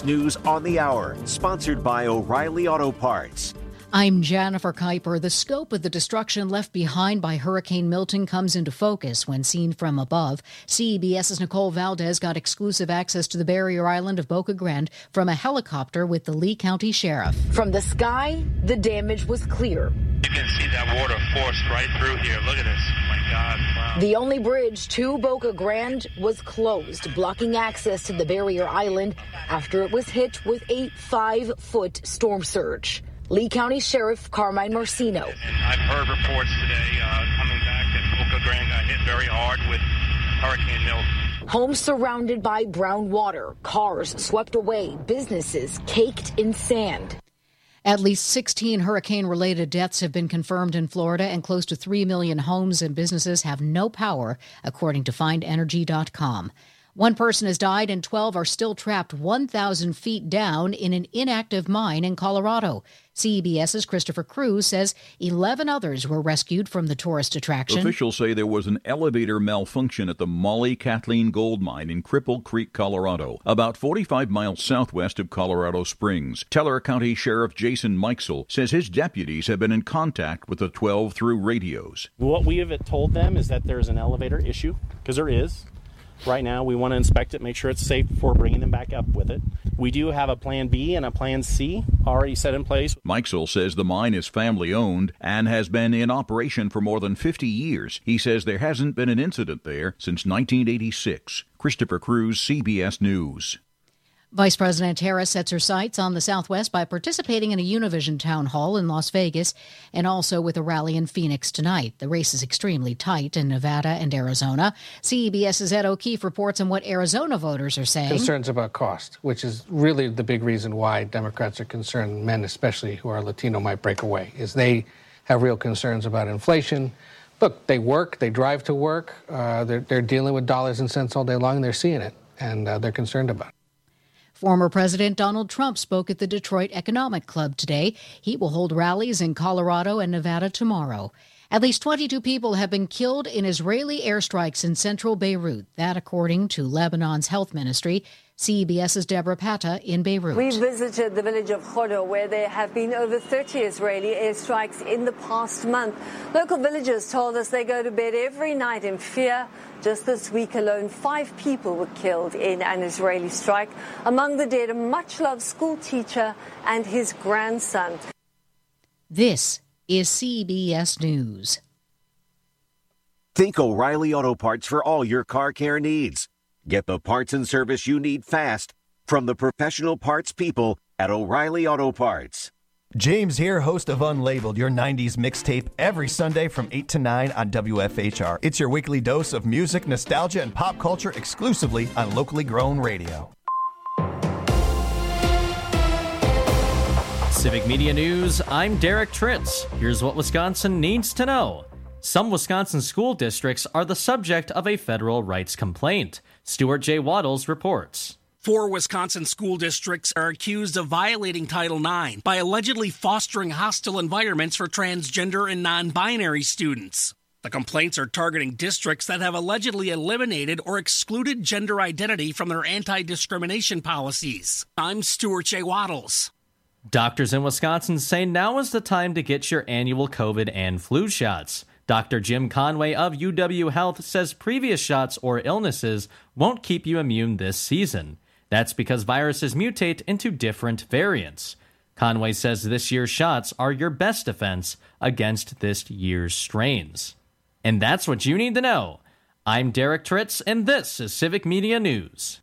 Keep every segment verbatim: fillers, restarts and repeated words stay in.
B S News on the Hour, sponsored by O'Reilly Auto Parts. I'm Jennifer Kuiper. The scope of the destruction left behind by Hurricane Milton comes into focus when seen from above. CBS's Nicole Valdez got exclusive access to the barrier island of Boca Grande from a helicopter with the Lee County Sheriff. From the sky, the damage was clear. You can see that water forced right through here. Look at this. Oh my God. Wow. The only bridge to Boca Grande was closed, blocking access to the barrier island after it was hit with a five-foot storm surge. Lee County Sheriff Carmine Marcino. And I've heard reports today uh, coming back that Boca Grande got hit very hard with Hurricane Milton. Homes surrounded by brown water, cars swept away, businesses caked in sand. At least sixteen hurricane-related deaths have been confirmed in Florida, and close to three million homes and businesses have no power, according to find energy dot com. One person has died and twelve are still trapped one thousand feet down in an inactive mine in Colorado. CBS's Christopher Cruz says eleven others were rescued from the tourist attraction. Officials say there was an elevator malfunction at the Molly Kathleen Gold Mine in Cripple Creek, Colorado, about forty-five miles southwest of Colorado Springs. Teller County Sheriff Jason Mikesell says his deputies have been in contact with the twelve through radios. What we have told them is that there's an elevator issue, because there is. Right now, we want to inspect it, make sure it's safe before bringing them back up with it. We do have a plan B and a plan C already set in place. Mikesell says the mine is family-owned and has been in operation for more than fifty years. He says there hasn't been an incident there since nineteen eighty-six. Christopher Cruz, C B S News. Vice President Harris sets her sights on the Southwest by participating in a Univision town hall in Las Vegas and also with a rally in Phoenix tonight. The race is extremely tight in Nevada and Arizona. CBS's Ed O'Keefe reports on what Arizona voters are saying. Concerns about cost, which is really the big reason why Democrats are concerned, men especially who are Latino might break away, is they have real concerns about inflation. Look, they work, they drive to work, uh, they're, they're dealing with dollars and cents all day long, and they're seeing it, and uh, they're concerned about it. Former President Donald Trump spoke at the Detroit Economic Club today. He will hold rallies in Colorado and Nevada tomorrow. At least twenty-two people have been killed in Israeli airstrikes in central Beirut. That, according to Lebanon's health ministry. CBS's Deborah Pata in Beirut. We visited the village of Khodo, where there have been over thirty Israeli airstrikes in the past month. Local villagers told us they go to bed every night in fear. Just this week alone, five people were killed in an Israeli strike. Among the dead, a much-loved school teacher and his grandson. This is C B S News. Think O'Reilly Auto Parts for all your car care needs. Get the parts and service you need fast from the professional parts people at O'Reilly Auto Parts. James here, host of Unlabeled, your nineties mixtape, every Sunday from eight to nine on W F H R. It's your weekly dose of music, nostalgia, and pop culture exclusively on locally grown radio. Civic Media News, I'm Derek Tritz. Here's what Wisconsin needs to know. Some Wisconsin school districts are the subject of a federal rights complaint. Stuart J. Waddles reports. Four Wisconsin school districts are accused of violating Title nine by allegedly fostering hostile environments for transgender and non-binary students. The complaints are targeting districts that have allegedly eliminated or excluded gender identity from their anti-discrimination policies. I'm Stuart J. Waddles. Doctors in Wisconsin say now is the time to get your annual COVID and flu shots. Doctor Jim Conway of U W Health says previous shots or illnesses won't keep you immune this season. That's because viruses mutate into different variants. Conway says this year's shots are your best defense against this year's strains. And that's what you need to know. I'm Derek Tritz, and this is Civic Media News.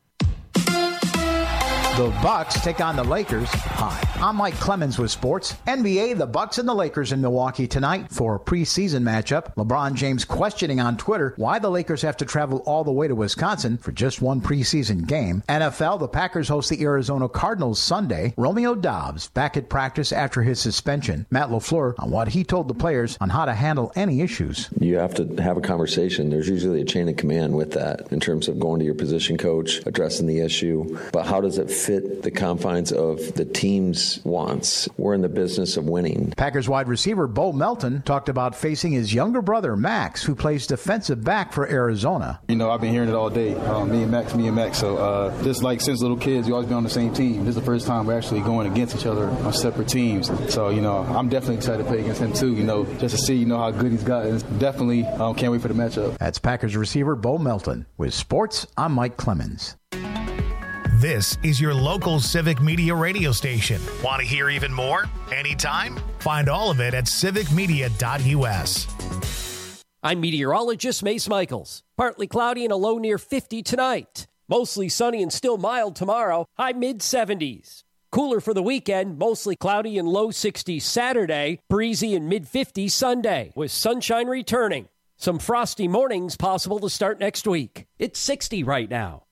The Bucks take on the Lakers. Hi, I'm Mike Clemens with sports. N B A, the Bucks and the Lakers in Milwaukee tonight for a preseason matchup. LeBron James questioning on Twitter why the Lakers have to travel all the way to Wisconsin for just one preseason game. N F L, the Packers host the Arizona Cardinals Sunday. Romeo Doubs back at practice after his suspension. Matt LaFleur on what he told the players on how to handle any issues. You have to have a conversation. There's usually a chain of command with that in terms of going to your position coach, addressing the issue. But how does it fit the confines of the team's wants. We're in the business of winning. Packers wide receiver Bo Melton talked about facing his younger brother Max, who plays defensive back for Arizona. You know, I've been hearing it all day. Uh, me and Max, me and Max. So uh, just like since little kids, we always been on the same team. This is the first time we're actually going against each other on separate teams. So, you know, I'm definitely excited to play against him too, you know, just to see, you know, how good he's gotten. Definitely um, can't wait for the matchup. That's Packers receiver Bo Melton. With sports, I'm Mike Clemens. This is your local Civic Media radio station. Want to hear even more? Anytime? Find all of it at civic media dot u s. I'm meteorologist Mace Michaels. Partly cloudy and a low near fifty tonight. Mostly sunny and still mild tomorrow, high mid seventies. Cooler for the weekend, mostly cloudy and low sixties Saturday, breezy and mid fifties Sunday, with sunshine returning. Some frosty mornings possible to start next week. It's sixty right now.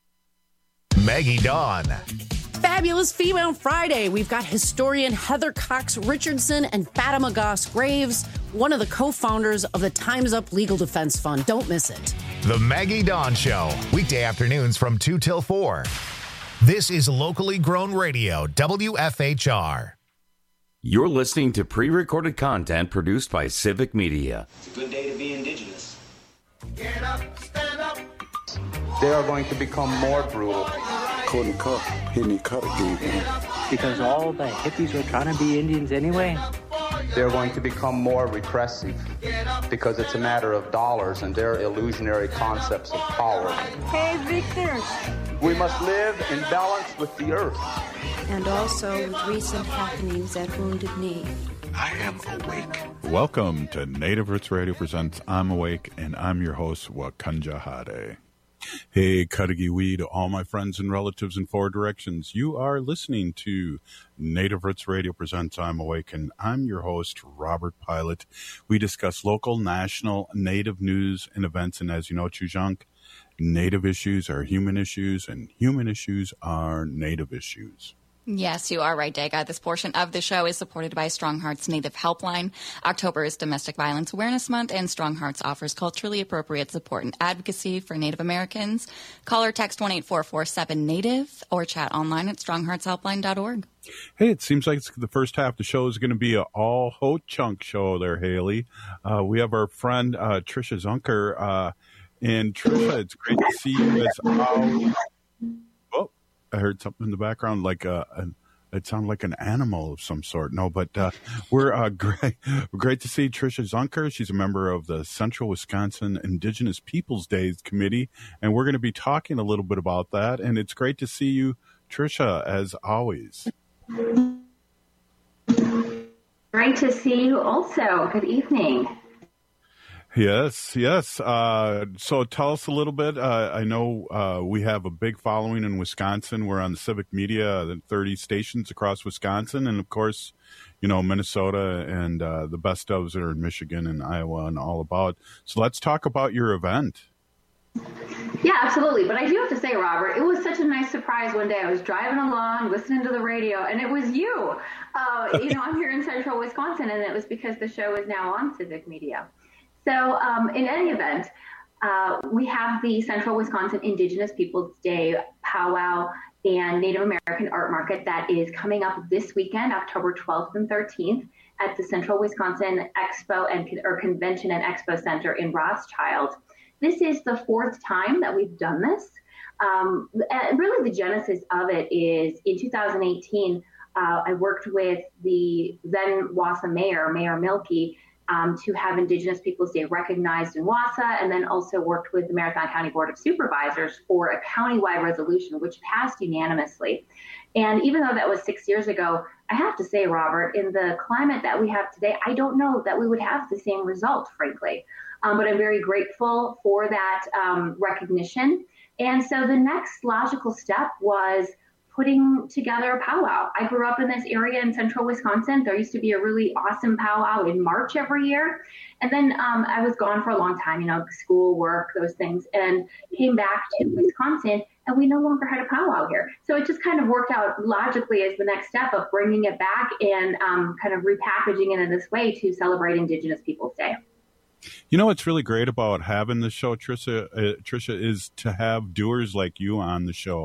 Maggie Dawn. Fabulous Female Friday. We've got historian Heather Cox Richardson and Fatima Goss Graves, one of the co-founders of the Time's Up Legal Defense Fund. Don't miss it. The Maggie Dawn Show, weekday afternoons from two till four. This is locally grown radio, W F H R. You're listening to pre-recorded content produced by Civic Media. It's a good day to be indigenous. Get up, stand up. They are going to become more brutal. Couldn't cut, hitting cut again. Because all the hippies were trying to be Indians anyway. They're going to become more repressive because it's a matter of dollars and their illusionary concepts of power. Hey, Victor. We must live in balance with the earth. And also with recent happenings at Wounded Knee. I am awake. Welcome to Native Roots Radio Presents I'm Awake, and I'm your host, Wakanja Hade. Hey, Katagiwi, to all my friends and relatives in four directions. You are listening to Native Roots Radio Presents I'm Awake, and I'm your host, Robert Pilot. We discuss local, national, Native news and events, and as you know, Chujunk, Native issues are human issues, and human issues are Native issues. Yes, you are right, Daga. This portion of the show is supported by Strong Hearts Native Helpline. October is Domestic Violence Awareness Month, and Strong Hearts offers culturally appropriate support and advocacy for Native Americans. Call or text one eight four four seven Native or chat online at strong hearts helpline dot org. Hey, it seems like it's the first half of the show is going to be an all Ho-Chunk show there, Haley. Uh, we have our friend uh, Trisha Zunker. Uh, and Trisha, it's great to see you as always. I heard something in the background, like uh, an, it sounded like an animal of some sort. No, but uh, we're uh, great. Great to see Trisha Zunker. She's a member of the Central Wisconsin Indigenous Peoples Days Committee, and we're going to be talking a little bit about that. And it's great to see you, Trisha, as always. Great to see you also. Good evening. Yes, yes. Uh, so tell us a little bit. Uh, I know uh, we have a big following in Wisconsin. We're on the Civic Media, thirty stations across Wisconsin, and of course, you know, Minnesota and uh, the best ofs are in Michigan and Iowa and all about. So let's talk about your event. Yeah, absolutely. But I do have to say, Robert, it was such a nice surprise one day. I was driving along, listening to the radio, and it was you. Uh, you know, I'm here in Central Wisconsin, and it was because the show is now on Civic Media. So um, in any event, uh, we have the Central Wisconsin Indigenous Peoples Day powwow and Native American art market that is coming up this weekend, October twelfth and thirteenth, at the Central Wisconsin Expo and or Convention and Expo Center in Rothschild. This is the fourth time that we've done this. Um, and really the genesis of it is in two thousand eighteen, uh, I worked with the then Wausau mayor, Mayor Milkey, Um, to have Indigenous Peoples Day recognized in Wausau, and then also worked with the Marathon County Board of Supervisors for a countywide resolution, which passed unanimously. And even though that was six years ago, I have to say, Robert, in the climate that we have today, I don't know that we would have the same result, frankly. Um, but I'm very grateful for that um, recognition. And so the next logical step was putting together a powwow. I grew up in this area in Central Wisconsin. There used to be a really awesome powwow in March every year. And then um, I was gone for a long time, you know, school, work, those things, and came back to Wisconsin, and we no longer had a powwow here. So it just kind of worked out logically as the next step of bringing it back and um, kind of repackaging it in this way to celebrate Indigenous Peoples Day. You know what's really great about having the show, Trisha, uh, Trisha, is to have doers like you on the show.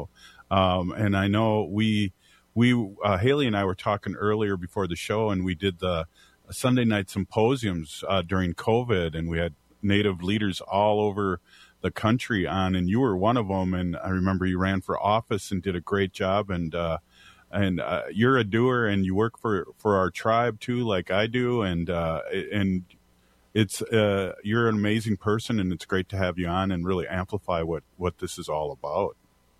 Um, and I know we, we uh, Haley and I were talking earlier before the show, and we did the Sunday night symposiums uh, during COVID, and we had Native leaders all over the country on, and you were one of them. And I remember you ran for office and did a great job. And uh, and uh, you're a doer, and you work for, for our tribe too, like I do. And uh, and it's uh, you're an amazing person, and it's great to have you on and really amplify what, what this is all about.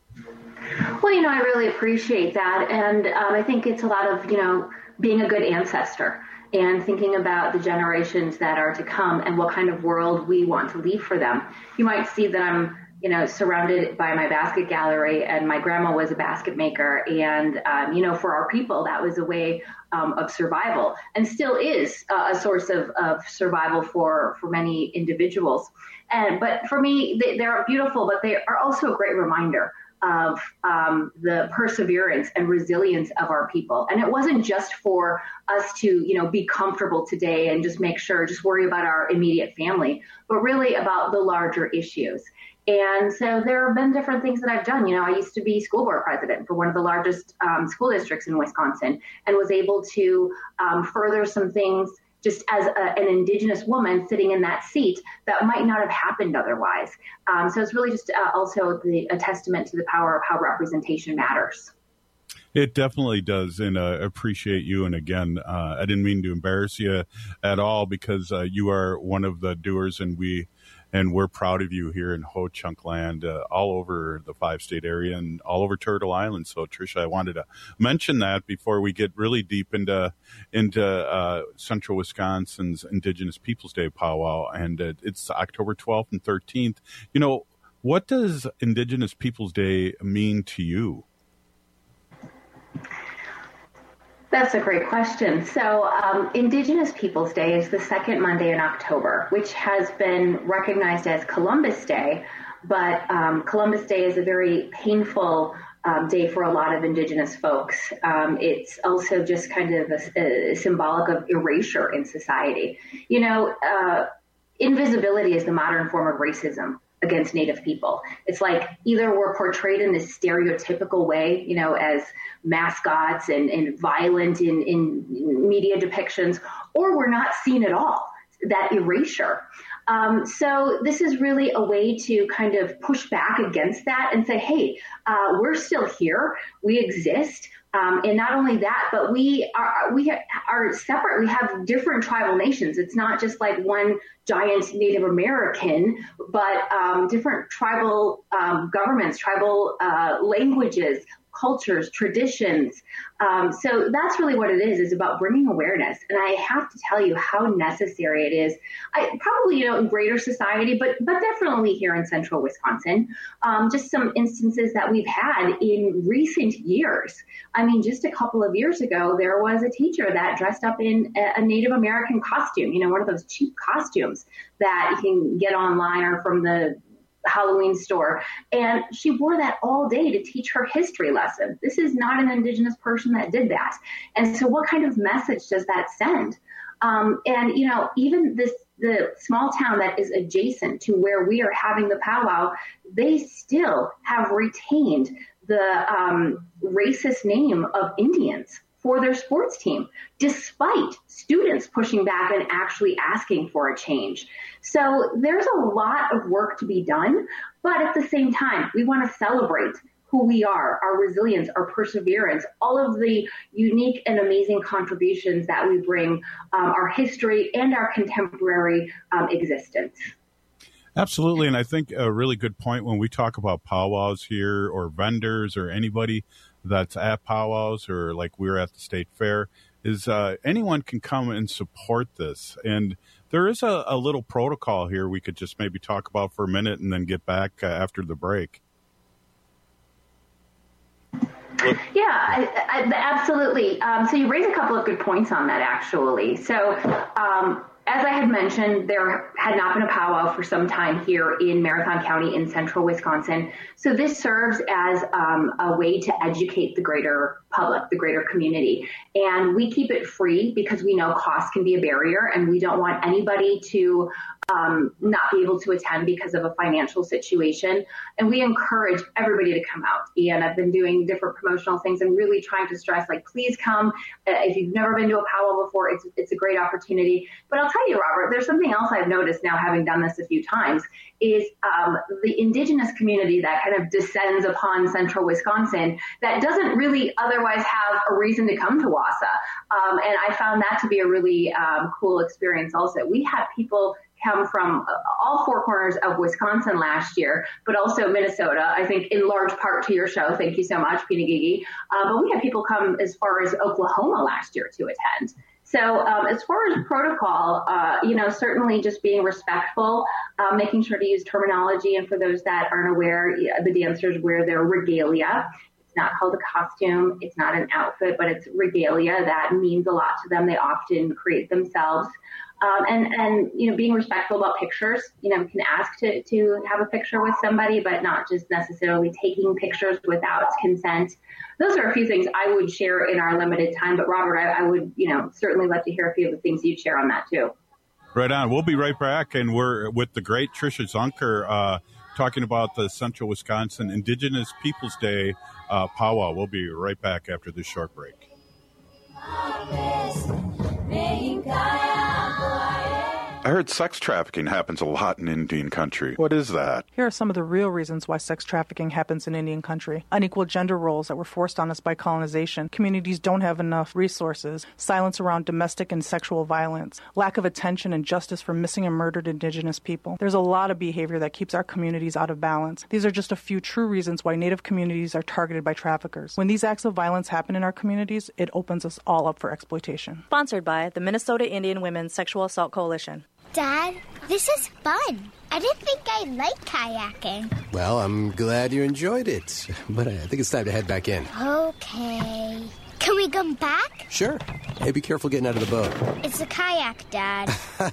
Well, you know, I really appreciate that. And um, I think it's a lot of, you know, being a good ancestor and thinking about the generations that are to come and what kind of world we want to leave for them. You might see that I'm, you know, surrounded by my basket gallery, and my grandma was a basket maker. And, um, you know, for our people, that was a way um, of survival, and still is uh, a source of, of survival for, for many individuals. And, but for me, they, they're beautiful, but they are also a great reminder of um, the perseverance and resilience of our people. And it wasn't just for us to, you know, be comfortable today and just make sure, just worry about our immediate family, but really about the larger issues. And so there have been different things that I've done. You know, I used to be school board president for one of the largest um, school districts in Wisconsin, and was able to um, further some things just as a, an Indigenous woman sitting in that seat that might not have happened otherwise. Um, so it's really just uh, also the, a testament to the power of how representation matters. It definitely does, and uh, appreciate you. And again, uh, I didn't mean to embarrass you at all, because uh, you are one of the doers, and we and we're proud of you here in Ho Chunk land, uh, all over the five-state area and all over Turtle Island. So, Tricia, I wanted to mention that before we get really deep into into uh, Central Wisconsin's Indigenous Peoples Day powwow, and uh, it's October twelfth and thirteenth. You know, what does Indigenous Peoples Day mean to you? That's a great question. So um, Indigenous Peoples Day is the second Monday in October, which has been recognized as Columbus Day. But um, Columbus Day is a very painful um, day for a lot of Indigenous folks. Um, it's also just kind of a, a symbolic of erasure in society. You know, uh, invisibility is the modern form of racism against Native people. It's like either we're portrayed in this stereotypical way, you know, as mascots and, and violent in, in media depictions, or we're not seen at all, that erasure. Um, so this is really a way to kind of push back against that and say, hey, uh, we're still here, we exist. Um, and not only that, but we are we are separate. We have different tribal nations. It's not just like one giant Native American, but um, different tribal um, governments, tribal uh, languages, cultures, traditions. Um, so that's really what it is, is about bringing awareness. And I have to tell you how necessary it is. I probably, you know, in greater society, but but definitely here in central Wisconsin, um, just some instances that we've had in recent years. I mean, just a couple of years ago, there was a teacher that dressed up in a, a Native American costume, you know, one of those cheap costumes that you can get online or from the Halloween store. And she wore that all day to teach her history lesson. This is not an Indigenous person that did that. And so what kind of message does that send? Um, and, you know, even this, the small town that is adjacent to where we are having the powwow, they still have retained the um, racist name of Indians for their sports team, despite students pushing back and actually asking for a change. So there's a lot of work to be done, but at the same time, we want to celebrate who we are, our resilience, our perseverance, all of the unique and amazing contributions that we bring, um, our history and our contemporary um, existence. Absolutely. And I think a really good point when we talk about powwows here, or vendors, or anybody that's at powwows, or like we were at the state fair, is uh, anyone can come and support this. And there is a, a little protocol here we could just maybe talk about for a minute and then get back uh, after the break. Yeah, I, I, absolutely. Um, so you raise a couple of good points on that, actually. So um, as I had mentioned, there had not been a powwow for some time here in Marathon County in central Wisconsin. So this serves as um, a way to educate the greater public, the greater community. And we keep it free because we know cost can be a barrier, and we don't want anybody to um, not be able to attend because of a financial situation. And we encourage everybody to come out. And I've been doing different promotional things and really trying to stress, like, please come. Uh, if you've never been to a powwow before, it's it's a great opportunity. But I'll tell you, Robert, there's something else I've noticed now, having done this a few times, is um, the indigenous community that kind of descends upon central Wisconsin that doesn't really otherwise have a reason to come to Wausau. Um, and I found that to be a really um, cool experience also. We had people come from all four corners of Wisconsin last year, but also Minnesota, I think in large part to your show. Thank you so much, Pinagigi. Uh, but we had people come as far as Oklahoma last year to attend. So um, as far as protocol, uh, you know, certainly just being respectful, uh, making sure to use terminology. And for those that aren't aware, the dancers wear their regalia. It's not called a costume. It's not an outfit, but it's regalia. That means a lot to them. They often create themselves. Um, and, and, you know, being respectful about pictures. You know, we can ask to, to have a picture with somebody, but not just necessarily taking pictures without consent. Those are a few things I would share in our limited time. But, Robert, I, I would, you know, certainly love to hear a few of the things you'd share on that, too. Right on. We'll be right back. And we're with the great Tricia Zunker uh, talking about the Central Wisconsin Indigenous Peoples Day uh, powwow. We'll be right back after this short break. I heard sex trafficking happens a lot in Indian country. What is that? Here are some of the real reasons why sex trafficking happens in Indian country. Unequal gender roles that were forced on us by colonization. Communities don't have enough resources. Silence around domestic and sexual violence. Lack of attention and justice for missing and murdered Indigenous people. There's a lot of behavior that keeps our communities out of balance. These are just a few true reasons why Native communities are targeted by traffickers. When these acts of violence happen in our communities, it opens us all up for exploitation. Sponsored by the Minnesota Indian Women's Sexual Assault Coalition. Dad, this is fun. I didn't think I liked kayaking. Well, I'm glad you enjoyed it, but I think it's time to head back in. Okay. Can we come back? Sure. Hey, be careful getting out of the boat. It's a kayak, Dad.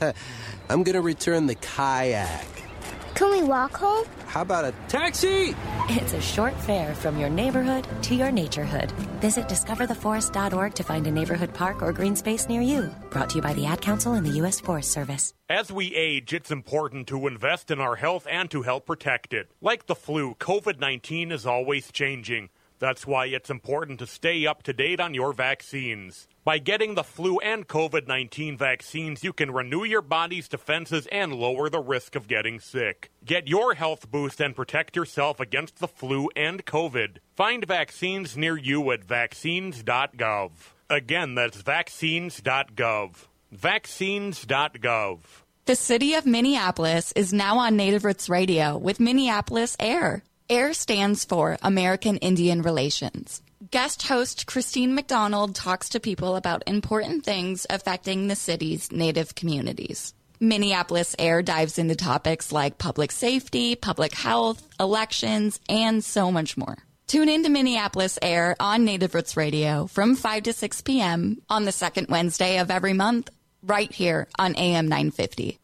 I'm going to return the kayak. Can we walk home? How about a taxi? It's a short fare from your neighborhood to your naturehood. Visit discover the forest dot org to find a neighborhood park or green space near you. Brought to you by the Ad Council and the U S Forest Service. As we age, it's important to invest in our health and to help protect it. Like the flu, covid nineteen is always changing. That's why it's important to stay up to date on your vaccines. By getting the flu and covid nineteen vaccines, you can renew your body's defenses and lower the risk of getting sick. Get your health boost and protect yourself against the flu and COVID. Find vaccines near you at vaccines dot gov. Again, that's vaccines dot gov. vaccines dot gov. The city of Minneapolis is now on Native Roots Radio with Minneapolis Air. AIR stands for American Indian Relations. Guest host Christine McDonald talks to people about important things affecting the city's Native communities. Minneapolis Air dives into topics like public safety, public health, elections, and so much more. Tune in to Minneapolis Air on Native Roots Radio from five to six p.m. on the second Wednesday of every month, right here on A M nine fifty.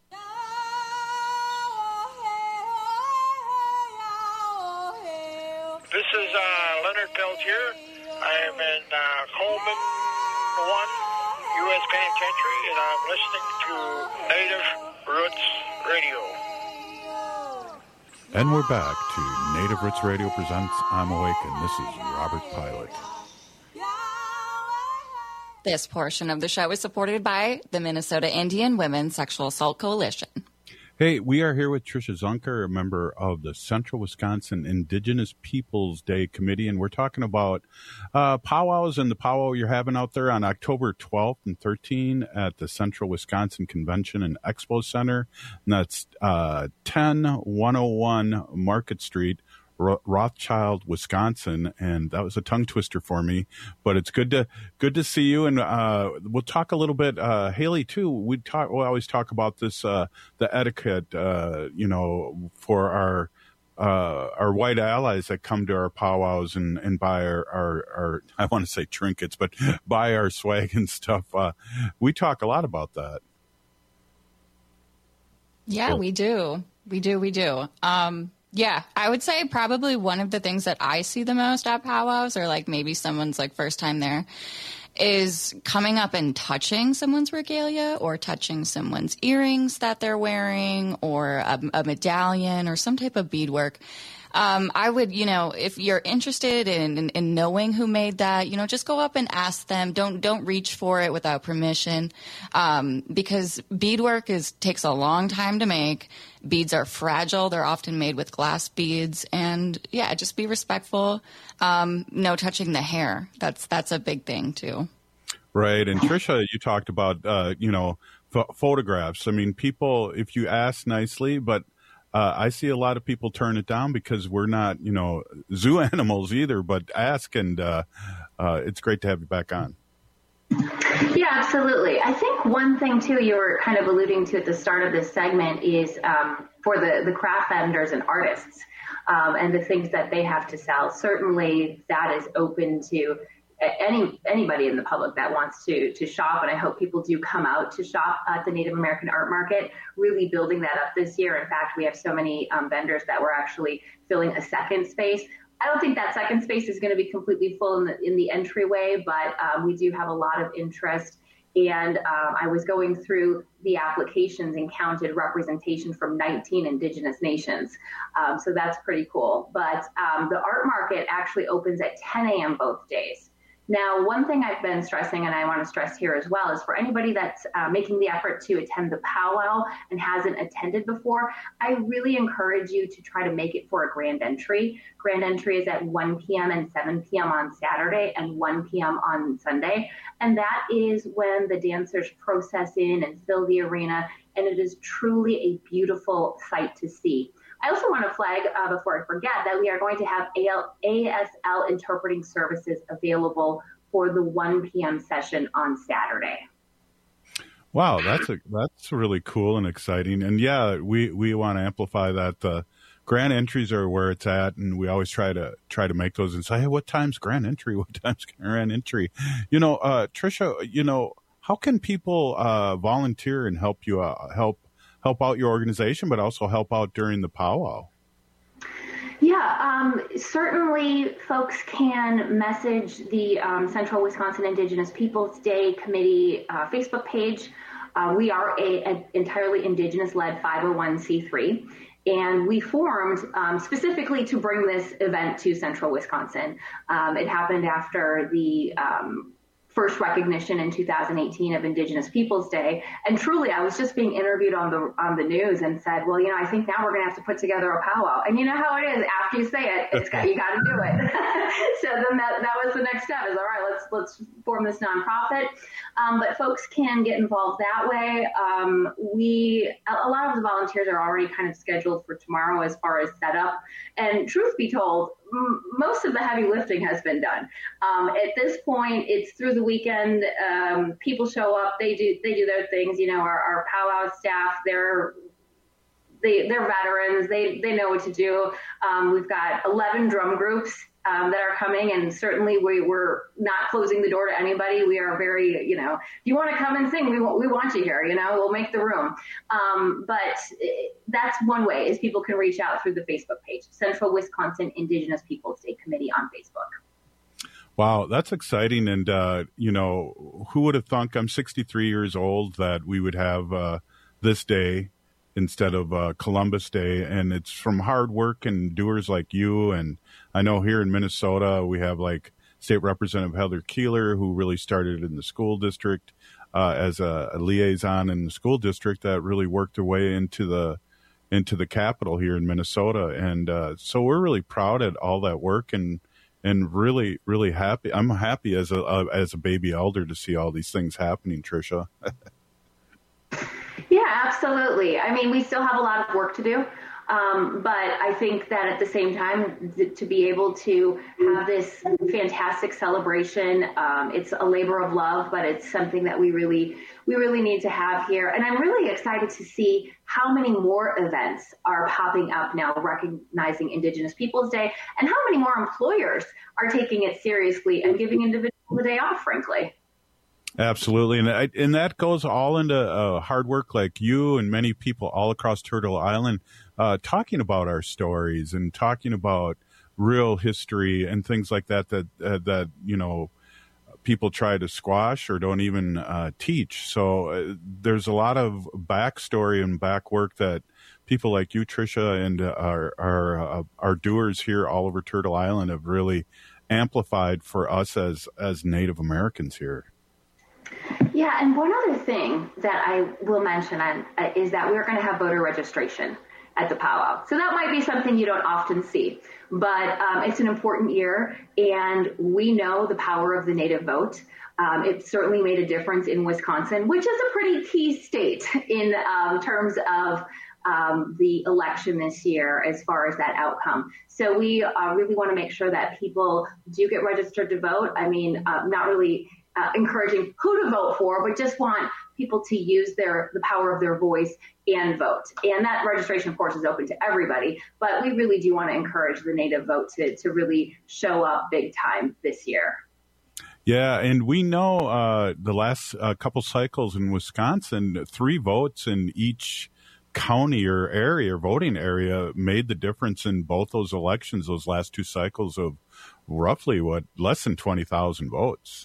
This is uh, Leonard Peltier. I am in uh, Coleman one, U S Penitentiary, and I'm listening to Native Roots Radio. And we're back to Native Roots Radio presents I'm Awake, and this is Robert Pilot. This portion of the show is supported by the Minnesota Indian Women's Sexual Assault Coalition. Hey, we are here with Tricia Zunker, a member of the Central Wisconsin Indigenous Peoples Day Committee, and we're talking about uh, powwows and the powwow you're having out there on October twelfth and thirteenth at the Central Wisconsin Convention and Expo Center, and that's uh, ten one oh one Market Street, Rothschild, Wisconsin, and that was a tongue twister for me, but it's good to good to see you. And uh, we'll talk a little bit, uh, Haley, too. We talk. We always talk about this, uh, the etiquette, uh, you know, for our uh, our white allies that come to our powwows and, and buy our, our, our I want to say trinkets, but buy our swag and stuff. Uh, we talk a lot about that. Yeah, we do. We do. We do. Um, yeah, I would say probably one of the things that I see the most at powwows, or like maybe someone's like first time there, is coming up and touching someone's regalia or touching someone's earrings that they're wearing, or a, a medallion or some type of beadwork. Um, I would, you know, if you're interested in, in, in knowing who made that, you know, just go up and ask them. Don't don't reach for it without permission, um, because beadwork is takes a long time to make. Beads are fragile. They're often made with glass beads. And, yeah, just be respectful. Um, no touching the hair. That's that's a big thing, too. Right. And, Tricia, you talked about, uh, you know, ph- photographs. I mean, people, if you ask nicely, but Uh, I see a lot of people turn it down because we're not, you know, zoo animals either, but ask, and uh, uh, it's great to have you back on. Yeah, absolutely. I think one thing, too, you were kind of alluding to at the start of this segment is um, for the, the craft vendors and artists um, and the things that they have to sell. Certainly that is open to any anybody in the public that wants to to shop, and I hope people do come out to shop at the Native American Art Market, really building that up this year. In fact, we have so many um, vendors that we're actually filling a second space. I don't think that second space is going to be completely full in the, in the entryway, but um, we do have a lot of interest. And um, I was going through the applications and counted representation from nineteen Indigenous nations. Um, so that's pretty cool. But um, the art market actually opens at ten a.m. both days. Now, one thing I've been stressing, and I want to stress here as well, is for anybody that's uh, making the effort to attend the powwow and hasn't attended before, I really encourage you to try to make it for a grand entry. Grand entry is at one p.m. and seven p.m. on Saturday and one p.m. on Sunday. And that is when the dancers process in and fill the arena, and it is truly a beautiful sight to see. I also want to flag, uh, before I forget, that we are going to have A S L interpreting services available for the one p.m. session on Saturday. Wow, that's a, that's really cool and exciting. And, yeah, we, we want to amplify that. The grand entries are where it's at, and we always try to try to make those and say, hey, what time's grand entry? What time's grand entry? You know, uh, Tricia, you know, how can people uh, volunteer and help you uh, help help out your organization, but also help out during the powwow? Yeah, um, certainly folks can message the um, Central Wisconsin Indigenous Peoples Day Committee uh, Facebook page. Uh, we are a, an entirely Indigenous-led five oh one c three, and we formed um, specifically to bring this event to Central Wisconsin. Um, it happened after the um, first recognition in two thousand eighteen of Indigenous Peoples Day. And truly, I was just being interviewed on the on the news and said, well, you know, I think now we're going to have to put together a powwow. And you know how it is. After you say it, it's got, you got to do it. So then that, that was the next step is, all right, let's let's form this nonprofit. Um, but folks can get involved that way. Um, we a lot of the volunteers are already kind of scheduled for tomorrow as far as setup. And truth be told, m- most of the heavy lifting has been done. Um, at this point, it's through the weekend. Um, people show up. They do they do their things. You know, our, our powwow staff, they're they they're veterans. They they know what to do. Um, we've got eleven drum groups um, that are coming, and certainly we we're not closing the door to anybody. We are very, you know, if you want to come and sing, we want we want you here. You know, we'll make the room. Um, but that's one way is people can reach out through the Facebook page, Central Wisconsin Indigenous Peoples Day Committee on Facebook. Wow, that's exciting. And, uh, you know, who would have thunk I'm sixty-three years old that we would have uh, this day instead of uh, Columbus Day. And it's from hard work and doers like you. And I know here in Minnesota, we have like State Representative Heather Keeler, who really started in the school district uh, as a, a liaison in the school district that really worked her way into the into the capital here in Minnesota. And uh, so we're really proud at all that work and and really, really happy. I'm happy as a uh, as a baby elder to see all these things happening, Tricia. Yeah, absolutely. I mean, we still have a lot of work to do. Um, but I think that at the same time, th- to be able to have this fantastic celebration, um, it's a labor of love, but it's something that we really, we really need to have here. And I'm really excited to see how many more events are popping up now, recognizing Indigenous Peoples Day, and how many more employers are taking it seriously and giving individuals a day off, frankly. Absolutely. And I, and that goes all into uh, hard work like you and many people all across Turtle Island uh, talking about our stories and talking about real history and things like that, that, uh, that, you know, people try to squash or don't even uh, teach. So uh, there's a lot of backstory and back work that people like you, Tricia, and uh, our, our, uh, our doers here all over Turtle Island have really amplified for us as, as Native Americans here. Yeah, and one other thing that I will mention on, uh, is that we're going to have voter registration at the powwow. So that might be something you don't often see, but um, it's an important year, and we know the power of the Native vote. Um, it certainly made a difference in Wisconsin, which is a pretty key state in um, terms of um, the election this year as far as that outcome. So we uh, really want to make sure that people do get registered to vote. I mean, uh, not really Uh, encouraging who to vote for, but just want people to use their the power of their voice and vote. And that registration, of course, is open to everybody, but we really do want to encourage the Native vote to, to really show up big time this year. Yeah, and we know uh, the last uh, couple cycles in Wisconsin, three votes in each county or area, or voting area, made the difference in both those elections, those last two cycles of roughly, what, less than twenty thousand votes.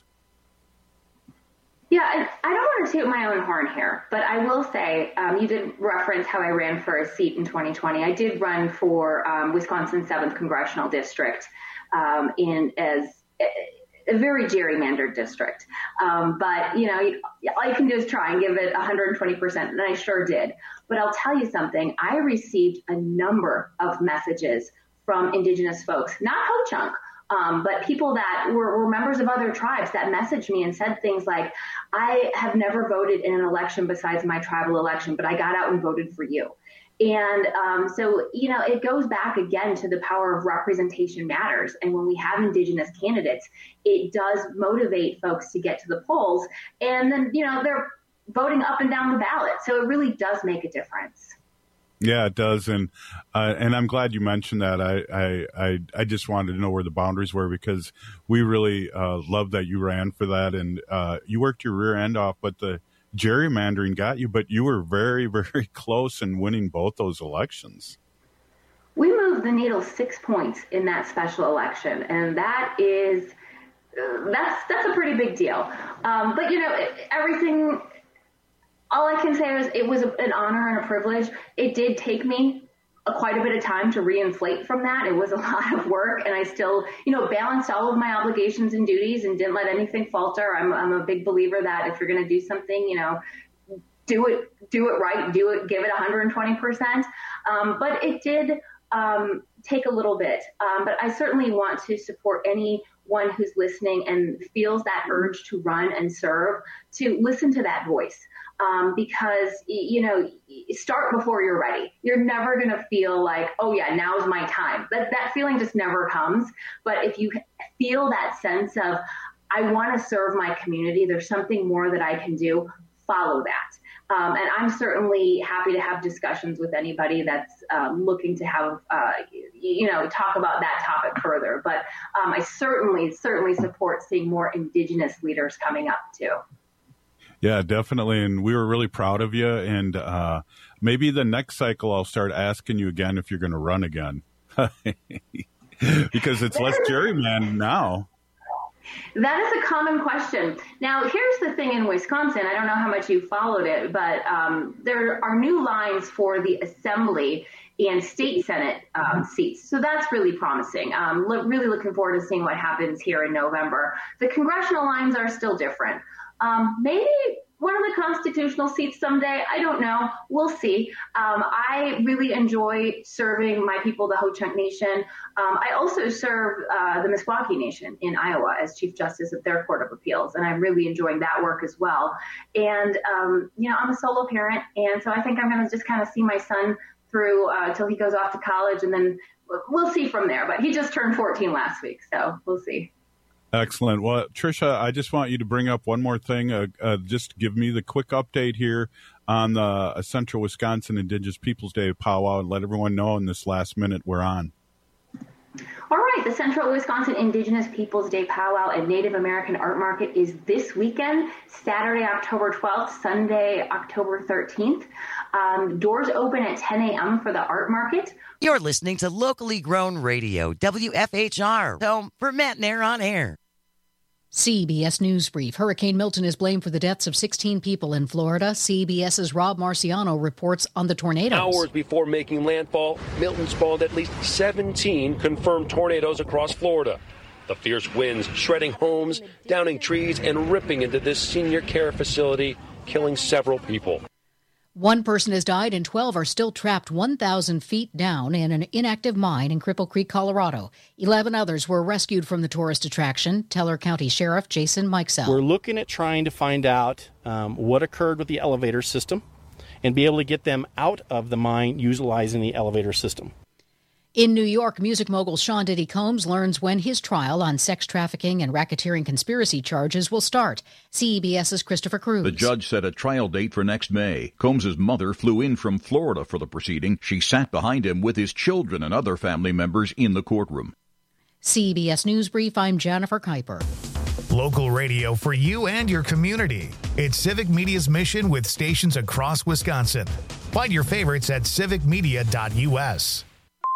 Yeah, I, I don't want to toot my own horn here, but I will say, um, you did reference how I ran for a seat in twenty twenty. I did run for um, Wisconsin's seventh Congressional District um, in as a, a very gerrymandered district. Um, but, you know, all you can do is try and give it one hundred twenty percent, and I sure did. But I'll tell you something. I received a number of messages from Indigenous folks, not Ho-Chunk, Um, but people that were, were members of other tribes that messaged me and said things like, I have never voted in an election besides my tribal election, but I got out and voted for you. And um, so, you know, it goes back again to the power of representation matters. And when we have Indigenous candidates, it does motivate folks to get to the polls. And then, you know, they're voting up and down the ballot. So it really does make a difference. Yeah, it does, and uh, and I'm glad you mentioned that. I, I I I just wanted to know where the boundaries were, because we really uh, love that you ran for that, and uh, you worked your rear end off, but the gerrymandering got you, but you were very, very close in winning both those elections. We moved the needle six points in that special election, and that is uh, that's that's a pretty big deal. Um, but you know, everything. All I can say is it was an honor and a privilege. It did take me a, quite a bit of time to reinflate from that. It was a lot of work, and I still, you know, balanced all of my obligations and duties and didn't let anything falter. I'm, I'm a big believer that if you're going to do something, you know, do it, do it right, do it, give it one hundred twenty percent. Um, but it did um, take a little bit. Um, but I certainly want to support anyone who's listening and feels that urge to run and serve, to listen to that voice. Um, because, you know, start before you're ready. You're never going to feel like, oh, yeah, now's my time. That, that feeling just never comes. But if you feel that sense of, I want to serve my community, there's something more that I can do, follow that. Um, and I'm certainly happy to have discussions with anybody that's um, looking to have, uh, you know, talk about that topic further. But um, I certainly, certainly support seeing more Indigenous leaders coming up, too. Yeah, definitely. And we were really proud of you. And uh, maybe the next cycle I'll start asking you again if you're going to run again. Because it's less gerrymandered now. That is a common question. Now, here's the thing in Wisconsin. I don't know how much you followed it, but um, there are new lines for the assembly and state senate um, seats. So that's really promising. Um, lo- really looking forward to seeing what happens here in November. The congressional lines are still different. Um, maybe one of the constitutional seats someday. I don't know. We'll see. Um, I really enjoy serving my people, the Ho-Chunk Nation. Um, I also serve uh, the Meskwaki Nation in Iowa as Chief Justice of their Court of Appeals, and I'm really enjoying that work as well. And, um, you know, I'm a solo parent, and so I think I'm going to just kind of see my son through uh, till he goes off to college, and then we'll see from there. But he just turned fourteen last week, so we'll see. Excellent. Well, Tricia, I just want you to bring up one more thing. Uh, uh, just give me the quick update here on the uh, Central Wisconsin Indigenous Peoples Day powwow and let everyone know in this last minute we're on. All right, the Central Wisconsin Indigenous Peoples Day Powwow and Native American Art Market is this weekend, Saturday, October twelfth, Sunday, October thirteenth. Um, doors open at ten a.m. for the art market. You're listening to locally grown radio, W F H R, home for Matt Nair on air. C B S News Brief. Hurricane Milton is blamed for the deaths of sixteen people in Florida. CBS's Rob Marciano reports on the tornadoes. Hours before making landfall, Milton spawned at least seventeen confirmed tornadoes across Florida. The fierce winds shredding homes, downing trees, and ripping into this senior care facility, killing several people. One person has died and twelve are still trapped one thousand feet down in an inactive mine in Cripple Creek, Colorado. eleven others were rescued from the tourist attraction. Teller County Sheriff Jason Mikesell. We're looking at trying to find out um, what occurred with the elevator system and be able to get them out of the mine utilizing the elevator system. In New York, music mogul Sean Diddy Combs learns when his trial on sex trafficking and racketeering conspiracy charges will start. CBS's Christopher Cruz. The judge set a trial date for next May. Combs' mother flew in from Florida for the proceeding. She sat behind him with his children and other family members in the courtroom. C B S News Brief, I'm Jennifer Kuiper. Local radio for you and your community. It's Civic Media's mission with stations across Wisconsin. Find your favorites at civic media dot u s.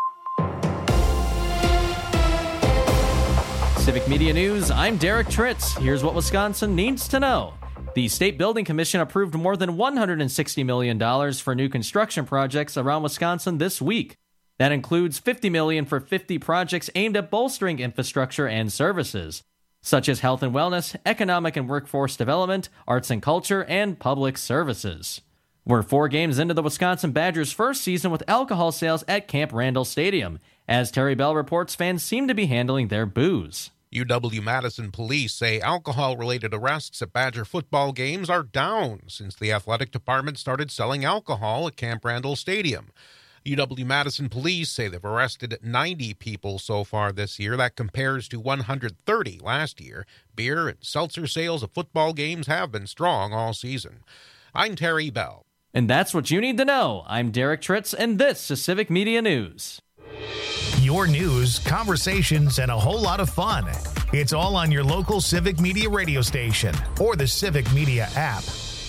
Civic Media News, I'm Derek Tritz. Here's what Wisconsin needs to know. The State Building Commission approved more than one hundred sixty million dollars for new construction projects around Wisconsin this week. That includes fifty million dollars for fifty projects aimed at bolstering infrastructure and services, such as health and wellness, economic and workforce development, arts and culture, and public services. We're four games into the Wisconsin Badgers' first season with alcohol sales at Camp Randall Stadium. As Terry Bell reports, fans seem to be handling their booze. U W-Madison police say alcohol-related arrests at Badger football games are down since the athletic department started selling alcohol at Camp Randall Stadium. U W-Madison police say they've arrested ninety people so far this year. That compares to one hundred thirty last year. Beer and seltzer sales at football games have been strong all season. I'm Terry Bell. And that's what you need to know. I'm Derek Tritz, and this is Civic Media News. Your news, conversations, and a whole lot of fun. It's all on your local Civic Media radio station or the Civic Media app.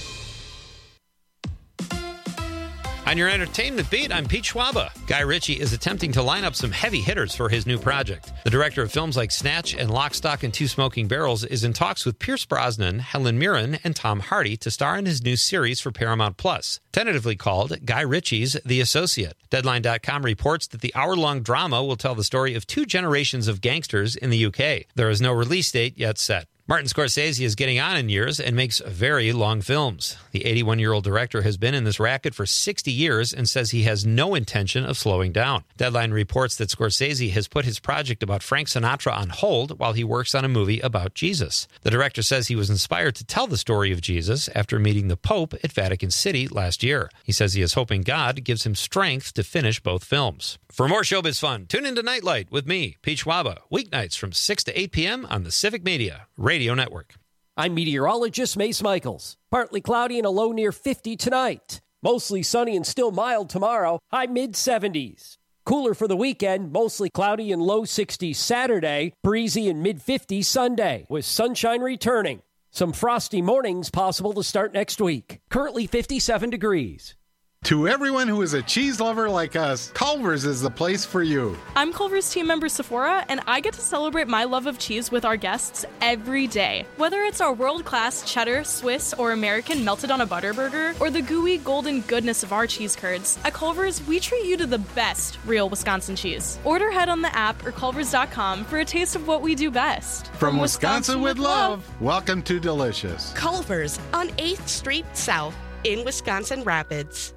On your entertainment beat, I'm Pete Schwaba. Guy Ritchie is attempting to line up some heavy hitters for his new project. The director of films like Snatch and Lock, Stock, and Two Smoking Barrels is in talks with Pierce Brosnan, Helen Mirren, and Tom Hardy to star in his new series for Paramount Plus, tentatively called Guy Ritchie's The Associate. Deadline dot com reports that the hour-long drama will tell the story of two generations of gangsters in the U K. There is no release date yet set. Martin Scorsese is getting on in years and makes very long films. The eighty-one-year-old director has been in this racket for sixty years and says he has no intention of slowing down. Deadline reports that Scorsese has put his project about Frank Sinatra on hold while he works on a movie about Jesus. The director says he was inspired to tell the story of Jesus after meeting the Pope at Vatican City last year. He says he is hoping God gives him strength to finish both films. For more showbiz fun, tune into Nightlight with me, Pete Schwaba, weeknights from six to eight p.m. on the Civic Media Radio Network. I'm meteorologist Mace Michaels. Partly cloudy and a low near fifty tonight. Mostly sunny and still mild tomorrow, high mid seventies. Cooler for the weekend, mostly cloudy and low sixties Saturday, breezy and mid fifties Sunday, with sunshine returning. Some frosty mornings possible to start next week. Currently fifty-seven degrees. To everyone who is a cheese lover like us, Culver's is the place for you. I'm Culver's team member Sephora, and I get to celebrate my love of cheese with our guests every day. Whether it's our world-class cheddar, Swiss, or American melted on a butter burger, or the gooey golden goodness of our cheese curds, at Culver's, we treat you to the best real Wisconsin cheese. Order ahead on the app or culvers dot com for a taste of what we do best. From, From Wisconsin, Wisconsin with love, love, welcome to Delicious. Culver's on eighth Street South in Wisconsin Rapids.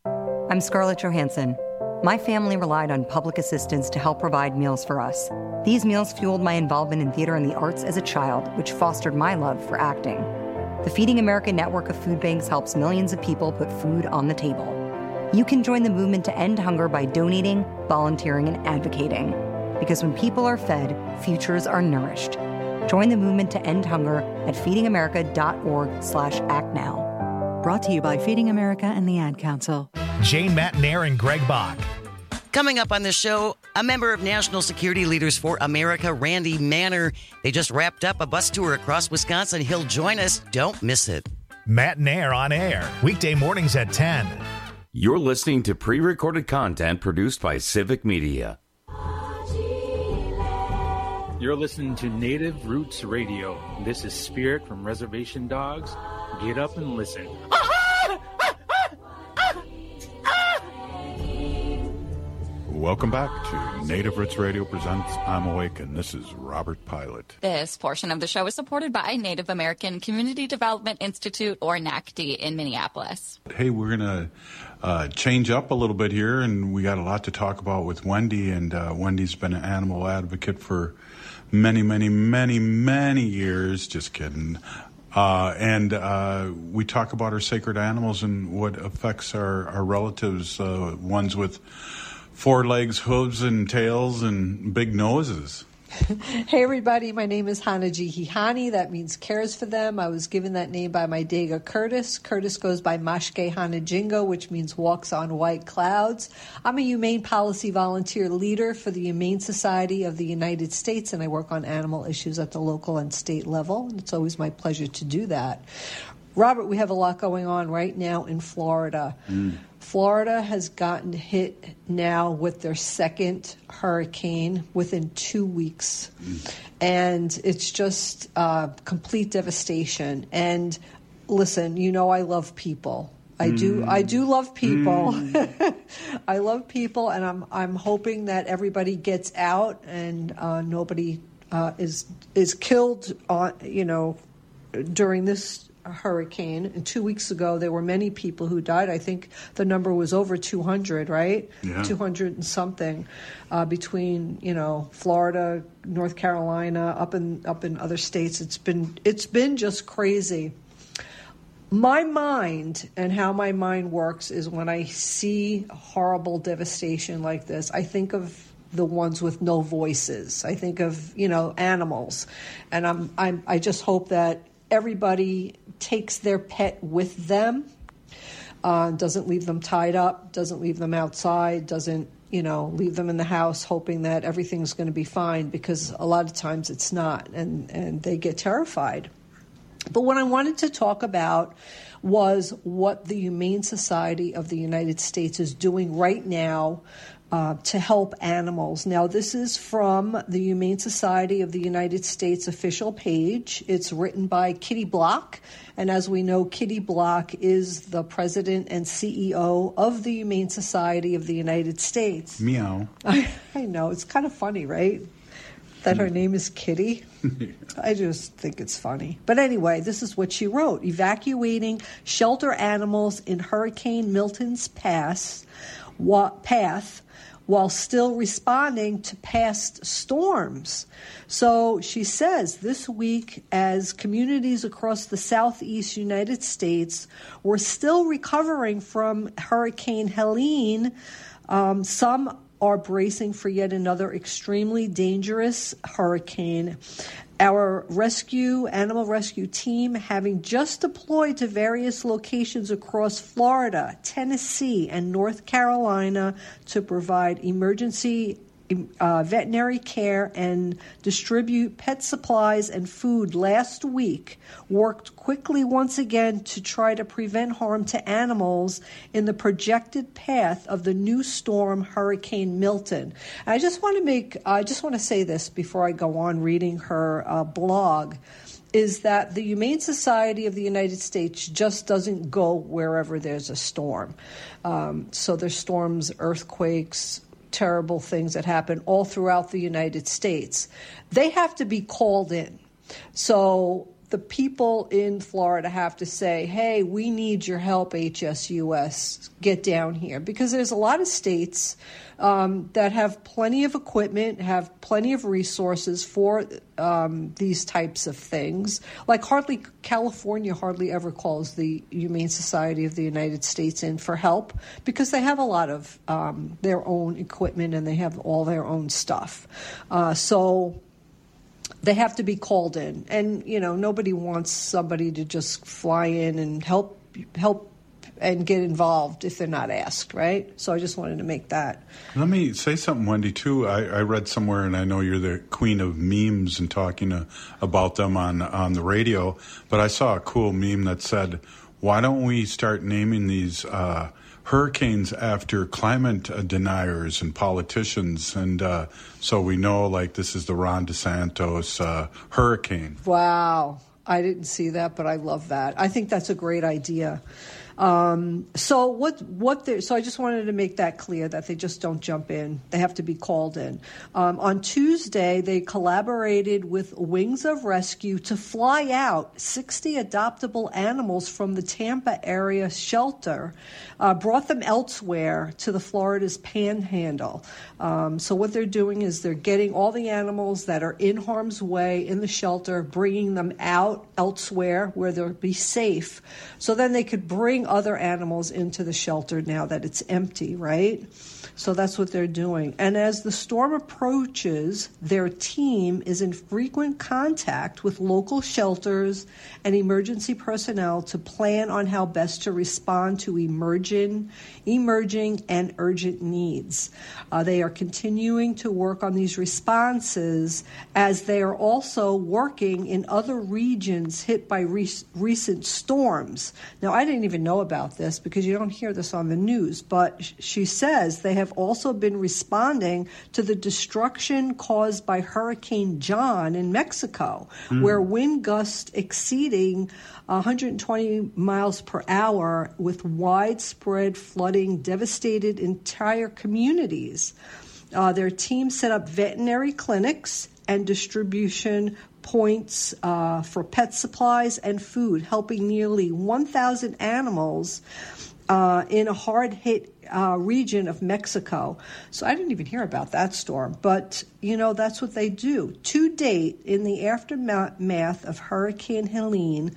I'm Scarlett Johansson. My family relied on public assistance to help provide meals for us. These meals fueled my involvement in theater and the arts as a child, which fostered my love for acting. The Feeding America network of food banks helps millions of people put food on the table. You can join the movement to end hunger by donating, volunteering, and advocating. Because when people are fed, futures are nourished. Join the movement to end hunger at feeding america dot org slash act now. Brought to you by Feeding America and the Ad Council. Jane Matt Nair and Greg Bach. Coming up on this show, A member of National Security Leaders for America, Randy Manner, they just wrapped up a bus tour across Wisconsin. He'll join us. Don't miss it. Matt Nair on air, weekday mornings at ten. You're listening to pre-recorded content produced by Civic Media. You're listening to Native Roots Radio. This is Spirit from Reservation Dogs. Get up and listen. Welcome back to Native Roots Radio presents I'm Awake, and this is Robert Pilot. This portion of the show is supported by Native American Community Development Institute, or N A C D, in Minneapolis. Hey, we're going to uh, change up a little bit here, and we got a lot to talk about with Wendy, and uh, Wendy's been an animal advocate for many, many, many, many years. Just kidding. Uh, and uh, we talk about our sacred animals and what affects our, our relatives, uh, ones with four legs, hooves, and tails, and big noses. Hey, everybody. My name is Hanaji Hihani. That means cares for them. I was given that name by my Dega Curtis. Curtis goes by Mashke Hanajingo, which means walks on white clouds. I'm a humane policy volunteer leader for the Humane Society of the United States, and I work on animal issues at the local and state level. It's always my pleasure to do that. Robert, we have a lot going on right now in Florida. Mm. Florida has gotten hit now with their second hurricane within two weeks. Mm. And it's just uh, complete devastation. And listen, you know I love people. I mm. do I do love people. Mm. I love people, and I'm I'm hoping that everybody gets out and uh, nobody uh, is is killed on you know during this hurricane. And two weeks ago, there were many people who died. I think the number was over two hundred, right? Yeah. two hundred and something uh, between, you know, Florida, North Carolina, up in up in other states. It's been it's been just crazy. My mind and how my mind works is when I see horrible devastation like this, I think of the ones with no voices. I think of, you know, animals. And I'm, I'm I just hope that everybody takes their pet with them, uh, doesn't leave them tied up, doesn't leave them outside, doesn't, you know, leave them in the house hoping that everything's going to be fine, because a lot of times it's not, and, and they get terrified. But what I wanted to talk about was what the Humane Society of the United States is doing right now Uh, to help animals. Now, this is from the Humane Society of the United States official page. It's written by Kitty Block, and as we know, Kitty Block is the president and C E O of the Humane Society of the United States. Meow. I, I know, it's kind of funny, right? That her name is Kitty. I just think it's funny. But anyway, this is what she wrote. Evacuating shelter animals in Hurricane Milton's path, wa- path while still responding to past storms. So she says this week, as communities across the southeast United States were still recovering from Hurricane Helene, um, some are bracing for yet another extremely dangerous hurricane. Our rescue, animal rescue team, having just deployed to various locations across Florida, Tennessee, and North Carolina to provide emergency uh, veterinary care and distribute pet supplies and food last week, worked quickly once again to try to prevent harm to animals in the projected path of the new storm, Hurricane Milton. And I just want to make, I just want to say this before I go on reading her uh, blog, is that the Humane Society of the United States just doesn't go wherever there's a storm. Um, so there's storms, earthquakes, terrible things that happen all throughout the United States. They have to be called in. So the people in Florida have to say, hey, we need your help, H S U S, get down here. Because there's a lot of states um, that have plenty of equipment, have plenty of resources for um, these types of things. Like hardly, California hardly ever calls the Humane Society of the United States in for help, because they have a lot of um, their own equipment and they have all their own stuff. Uh, so they have to be called in. And, you know, nobody wants somebody to just fly in and help help and get involved if they're not asked, right? So I just wanted to make that. Let me say something, Wendy, too. I, I read somewhere, and I know you're the queen of memes and talking to, about them on, on the radio, but I saw a cool meme that said, why don't we start naming these uh, hurricanes after climate uh, deniers and politicians? And uh, so we know, like, this is the Ron DeSantis uh, hurricane. Wow. I didn't see that, but I love that. I think that's a great idea. Um, so what? What? They, so I just wanted to make that clear that they just don't jump in; they have to be called in. Um, on Tuesday, they collaborated with Wings of Rescue to fly out sixty adoptable animals from the Tampa area shelter, uh, brought them elsewhere to the Florida's Panhandle. Um, so what they're doing is they're getting all the animals that are in harm's way in the shelter, bringing them out elsewhere where they'll be safe. So then they could bring other animals into the shelter now that it's empty, right? So that's what they're doing. And as the storm approaches, their team is in frequent contact with local shelters and emergency personnel to plan on how best to respond to emerging, emerging and urgent needs. Uh, they are continuing to work on these responses as they are also working in other regions hit by re- recent storms. Now, I didn't even know about this because you don't hear this on the news, but sh- she says they have also been responding to the destruction caused by Hurricane John in Mexico, mm. where wind gusts exceeding one hundred twenty miles per hour with widespread flooding devastated entire communities. Uh, their team set up veterinary clinics and distribution points uh, for pet supplies and food, helping nearly one thousand animals uh, in a hard-hit uh, region of Mexico. So I didn't even hear about that storm, but, you know, that's what they do. To date, in the aftermath of Hurricane Helene,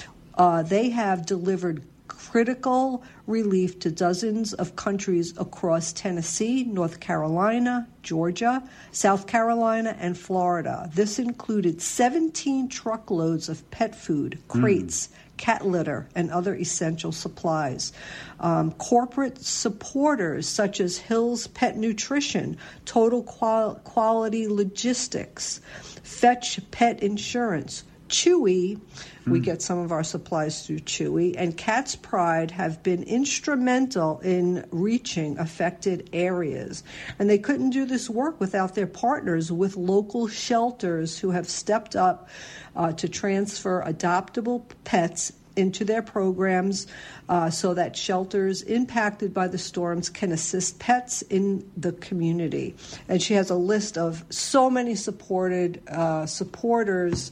uh, they have delivered critical relief to dozens of countries across Tennessee, North Carolina, Georgia, South Carolina, and Florida. This included seventeen truckloads of pet food, crates, mm. cat litter, and other essential supplies. Um, corporate supporters such as Hill's Pet Nutrition, Total Qual- Quality Logistics, Fetch Pet Insurance, Chewy, we get some of our supplies through Chewy, and Cat's Pride have been instrumental in reaching affected areas. And they couldn't do this work without their partners with local shelters who have stepped up uh, to transfer adoptable pets into their programs uh, so that shelters impacted by the storms can assist pets in the community. And she has a list of so many supported uh, supporters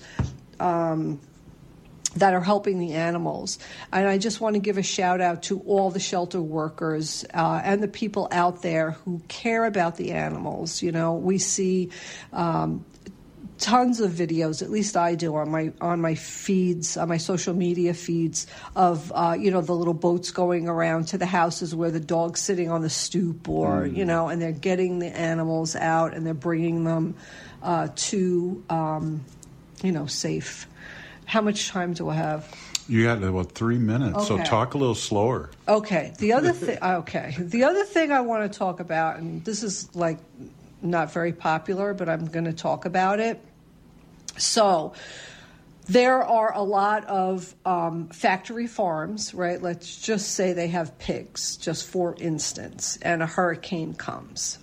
um that are helping the animals. And I just want to give a shout out to all the shelter workers uh, and the people out there who care about the animals. You know, we see um, tons of videos, at least I do, on my on my feeds, on my social media feeds, of, uh, you know, the little boats going around to the houses where the dog's sitting on the stoop or, mm. you know, and they're getting the animals out and they're bringing them uh, to, um, you know, safe. How much time do I have? You got about three minutes, okay. So talk a little slower. Okay. The other thing. Okay. The other thing I want to talk about, and this is like not very popular, but I'm going to talk about it. So there are a lot of um, factory farms, right? Let's just say they have pigs, just for instance, and a hurricane comes.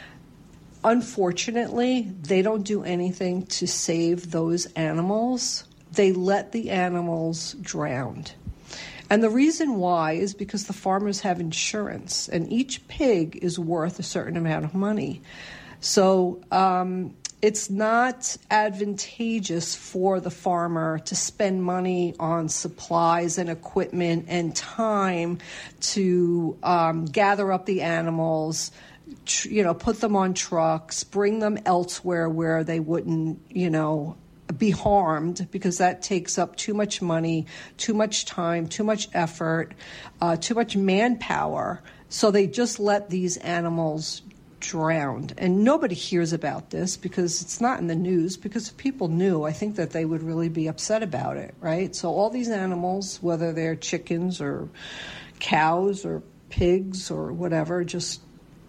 Unfortunately, they don't do anything to save those animals. They let the animals drown. And the reason why is because the farmers have insurance, and each pig is worth a certain amount of money. So um, it's not advantageous for the farmer to spend money on supplies and equipment and time to um, gather up the animals, tr- you know, put them on trucks, bring them elsewhere where they wouldn't, you know, be harmed, because that takes up too much money, too much time, too much effort, uh, too much manpower. So they just let these animals drown. And nobody hears about this because it's not in the news, because if people knew, I think that they would really be upset about it, right? So all these animals, whether they're chickens or cows or pigs or whatever just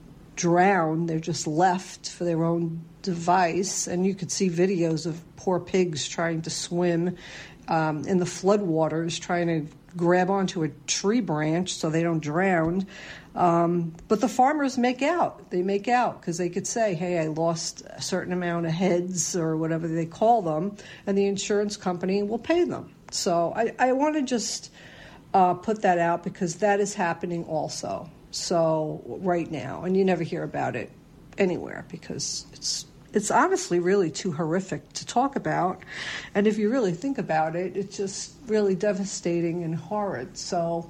drown. They're just left for their own device. And you could see videos of poor pigs trying to swim um, in the floodwaters, trying to grab onto a tree branch so they don't drown. Um, but the farmers make out. They make out because they could say, hey, I lost a certain amount of heads or whatever they call them, and the insurance company will pay them. So I, I want to just uh, put that out because that is happening also. So right now, and you never hear about it anywhere because it's it's honestly really too horrific to talk about. And if you really think about it, it's just really devastating and horrid. So,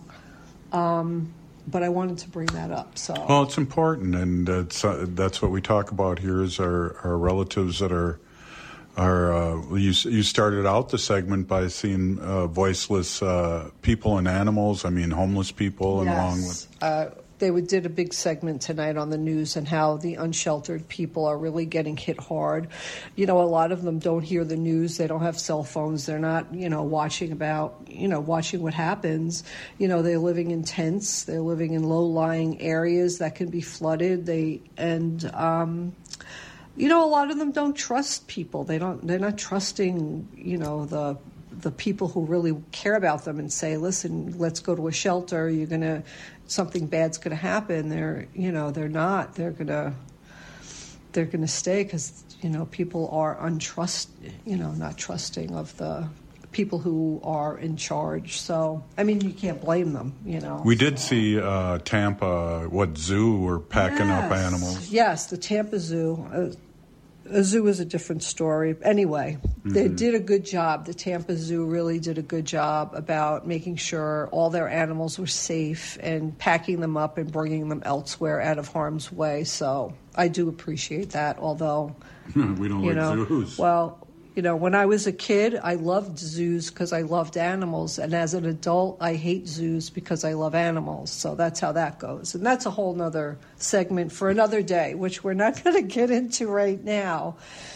um, but I wanted to bring that up. So well, it's important, and it's, uh, that's what we talk about here is our, our relatives that are are. Uh, you you started out the segment by seeing uh, voiceless uh, people and animals. I mean, homeless people, and yes. along with. Uh, They did a big segment tonight on the news and how the unsheltered people are really getting hit hard. You know, a lot of them don't hear the news. They don't have cell phones. They're not, you know, watching about, you know, watching what happens. You know, they're living in tents. They're living in low-lying areas that can be flooded. They and, um, you know, a lot of them don't trust people. They don't. They're not trusting, you know, the. the people who really care about them and say, listen, let's go to a shelter. You're going to, something bad's going to happen. They're, you know, they're not. They're going to, they're going to stay because, you know, people are untrust, you know, not trusting of the people who are in charge. So, I mean, you can't blame them, you know. We did see uh, Tampa, what, zoo were packing yes. up animals. Yes, the Tampa Zoo. Uh, A zoo is a different story. Anyway, mm-hmm. they did a good job. The Tampa Zoo really did a good job about making sure all their animals were safe and packing them up and bringing them elsewhere out of harm's way. So I do appreciate that, although... we don't like know, zoos. Well, you know, when I was a kid, I loved zoos because I loved animals. And as an adult, I hate zoos because I love animals. So that's how that goes. And that's a whole nother segment for another day, which we're not going to get into right now.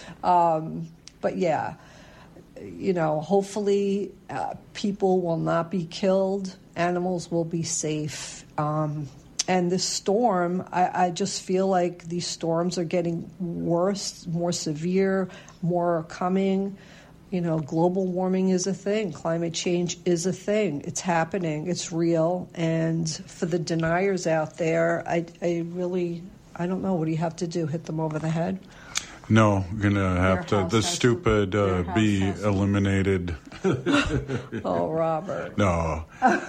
Um, but yeah, you know, hopefully uh, people will not be killed. Animals will be safe. Um, and this storm, I, I just feel like these storms are getting worse, more severe, more are coming. You know, global warming is a thing. Climate change is a thing. It's happening. It's real. And for the deniers out there, I, I really, I don't know. What do you have to do? Hit them over the head? No, we're going to have to, the stupid uh, be eliminated. Oh, Robert. No.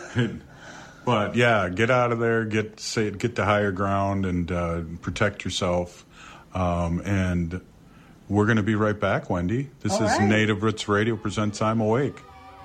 But, yeah, get out of there, get say, get to higher ground, and uh, protect yourself. Um, and we're going to be right back, Wendy. This All is right. Native Roots Radio presents I'm Awake.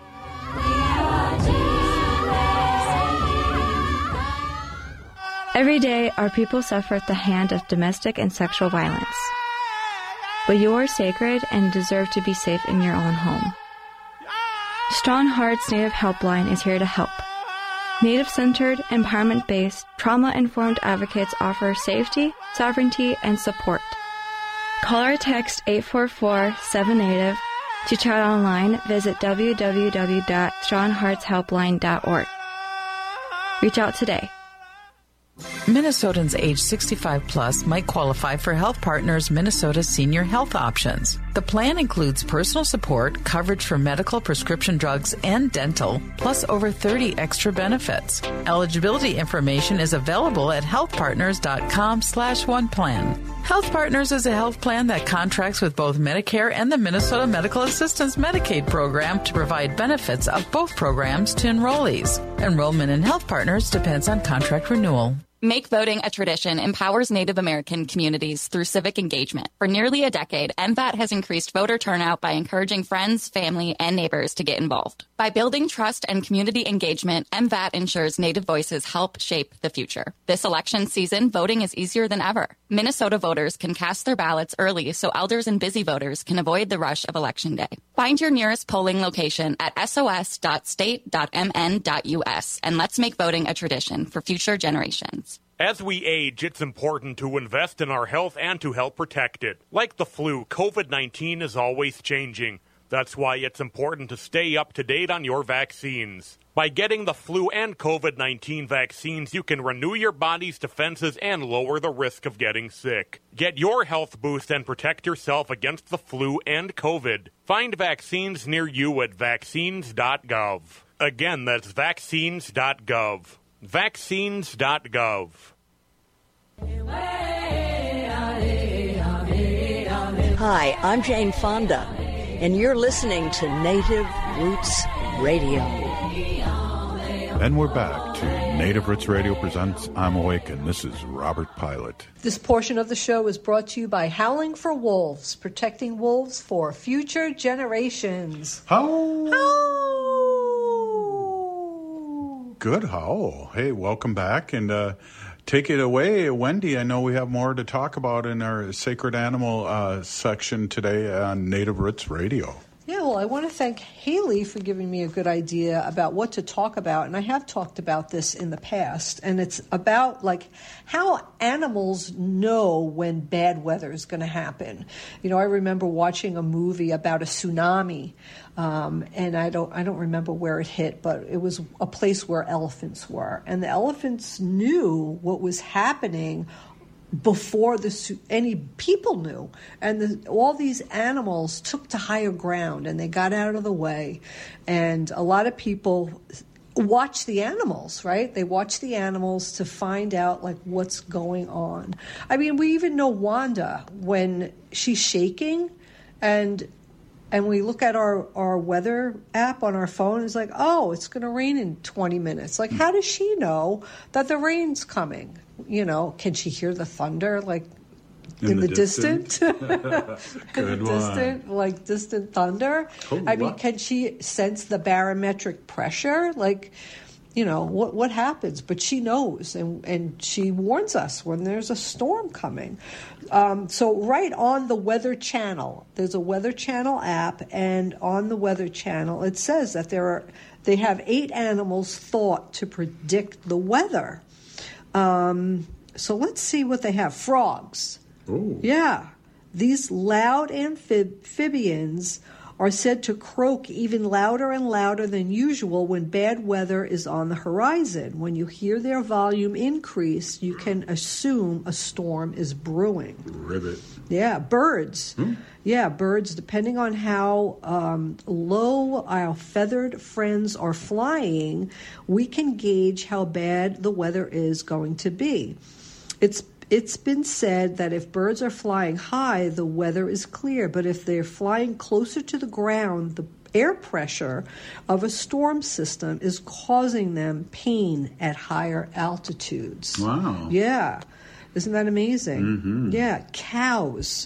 Every day, our people suffer at the hand of domestic and sexual violence. But you are sacred and deserve to be safe in your own home. Strong Hearts Native Helpline is here to help. Native-centered, empowerment-based, trauma-informed advocates offer safety, sovereignty, and support. Call or text eight four four, seven native. To chat online, visit w w w dot strong hearts helpline dot org. Reach out today. Minnesotans age sixty-five plus might qualify for Health Partners Minnesota Senior Health Options. The plan includes personal support, coverage for medical, prescription drugs, and dental, plus over thirty extra benefits. Eligibility information is available at healthpartners.com slash one plan. Health Partners is a health plan that contracts with both Medicare and the Minnesota Medical Assistance Medicaid program to provide benefits of both programs to enrollees. Enrollment in Health Partners depends on contract renewal. Make voting a tradition empowers Native American communities through civic engagement. For nearly a decade, M V A T has increased voter turnout by encouraging friends, family, and neighbors to get involved. By building trust and community engagement, M V A T ensures Native voices help shape the future. This election season, voting is easier than ever. Minnesota voters can cast their ballots early so elders and busy voters can avoid the rush of Election Day. Find your nearest polling location at s o s dot state dot m n dot u s and let's make voting a tradition for future generations. As we age, it's important to invest in our health and to help protect it. Like the flu, COVID nineteen is always changing. That's why it's important to stay up to date on your vaccines. By getting the flu and covid nineteen vaccines, you can renew your body's defenses and lower the risk of getting sick. Get your health boost and protect yourself against the flu and COVID. Find vaccines near you at vaccines dot gov. Again, that's vaccines dot gov. vaccines dot gov. Hi, I'm Jane Fonda, and you're listening to Native Roots Radio. And we're back to Native Roots Radio presents I'm Awake, and this is Robert Pilot. This portion of the show is brought to you by Howling for Wolves, protecting wolves for future generations. Howl! Howl! Good howl. Hey, welcome back, and uh, take it away, Wendy. I know we have more to talk about in our Sacred Animal uh, section today on Native Roots Radio. Yeah, well, I want to thank Haley for giving me a good idea about what to talk about. And I have talked about this in the past. And it's about, like, how animals know when bad weather is going to happen. You know, I remember watching a movie about a tsunami. Um, and I don't I don't remember where it hit, but it was a place where elephants were. And the elephants knew what was happening before the any people knew, and the, all these animals took to higher ground and they got out of the way. And a lot of people watch the animals, right? They watch the animals to find out, like, what's going on. I mean, we even know Wanda when she's shaking, and and we look at our, our weather app on our phone. It's like, oh, it's going to rain in twenty minutes. Like, how does she know that the rain's coming? You know, can she hear the thunder, like, in, in the, the distant? distant? Good in the one. distant, like, distant thunder? Oh, I mean, what? can she sense the barometric pressure? Like, you know, what what happens? But she knows, and, and she warns us when there's a storm coming. Um, so right on the Weather Channel, there's a Weather Channel app, and on the Weather Channel, it says that there are they have eight animals thought to predict the weather. Um, so let's see what they have. Frogs. Ooh. Yeah. These loud amphibians are said to croak even louder and louder than usual when bad weather is on the horizon. When you hear their volume increase, you can assume a storm is brewing. Ribbit. Yeah, birds. Hmm? Yeah, birds, depending on how um, low our feathered friends are flying, we can gauge how bad the weather is going to be. It's It's been said that if birds are flying high, the weather is clear, but if they're flying closer to the ground, the air pressure of a storm system is causing them pain at higher altitudes. Wow. Yeah. Isn't that amazing? Mm-hmm. Yeah. Cows.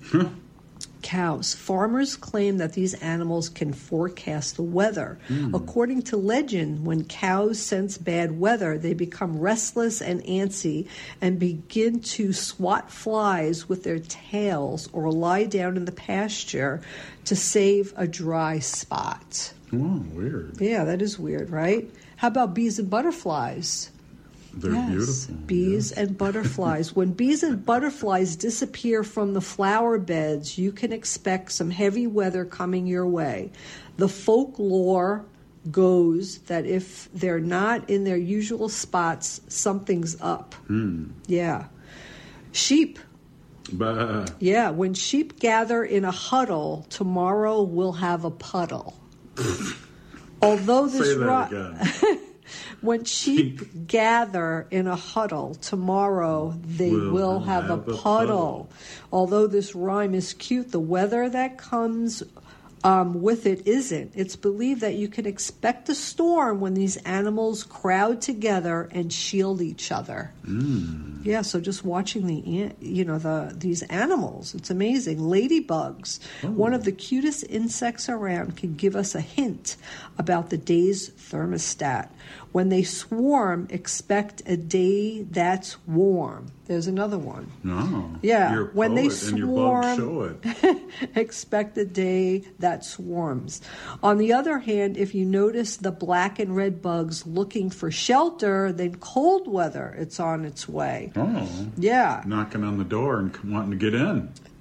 Cows. Farmers claim that these animals can forecast the weather. Mm. According to legend, when cows sense bad weather, they become restless and antsy and begin to swat flies with their tails or lie down in the pasture to save a dry spot. Oh, weird. Yeah, that is weird, right? How about bees and butterflies? They're yes, beautiful. Bees yes. and butterflies. When bees and butterflies disappear from the flower beds, you can expect some heavy weather coming your way. The folklore goes that if they're not in their usual spots, something's up. Mm. Yeah. Sheep. Bah. Yeah, when sheep gather in a huddle, tomorrow we'll have a puddle. Although this Say that ro- again. When sheep gather in a huddle, tomorrow they We'll will have, have a, a puddle. puddle. Although this rhyme is cute, the weather that comes um, with it isn't. It's believed that you can expect a storm when these animals crowd together and shield each other. Mm. Yeah, so just watching the an- you know the these animals, it's amazing. Ladybugs, Oh. one of the cutest insects around, can give us a hint about the day's thermostat. When they swarm, expect a day that's warm. There's another one. No. Yeah, You're a when they poet and your bugs swarm, show it. expect a day that swarms. On the other hand, if you notice the black and red bugs looking for shelter, then cold weather, it's on its way. Oh. Yeah. Knocking on the door and wanting to get in.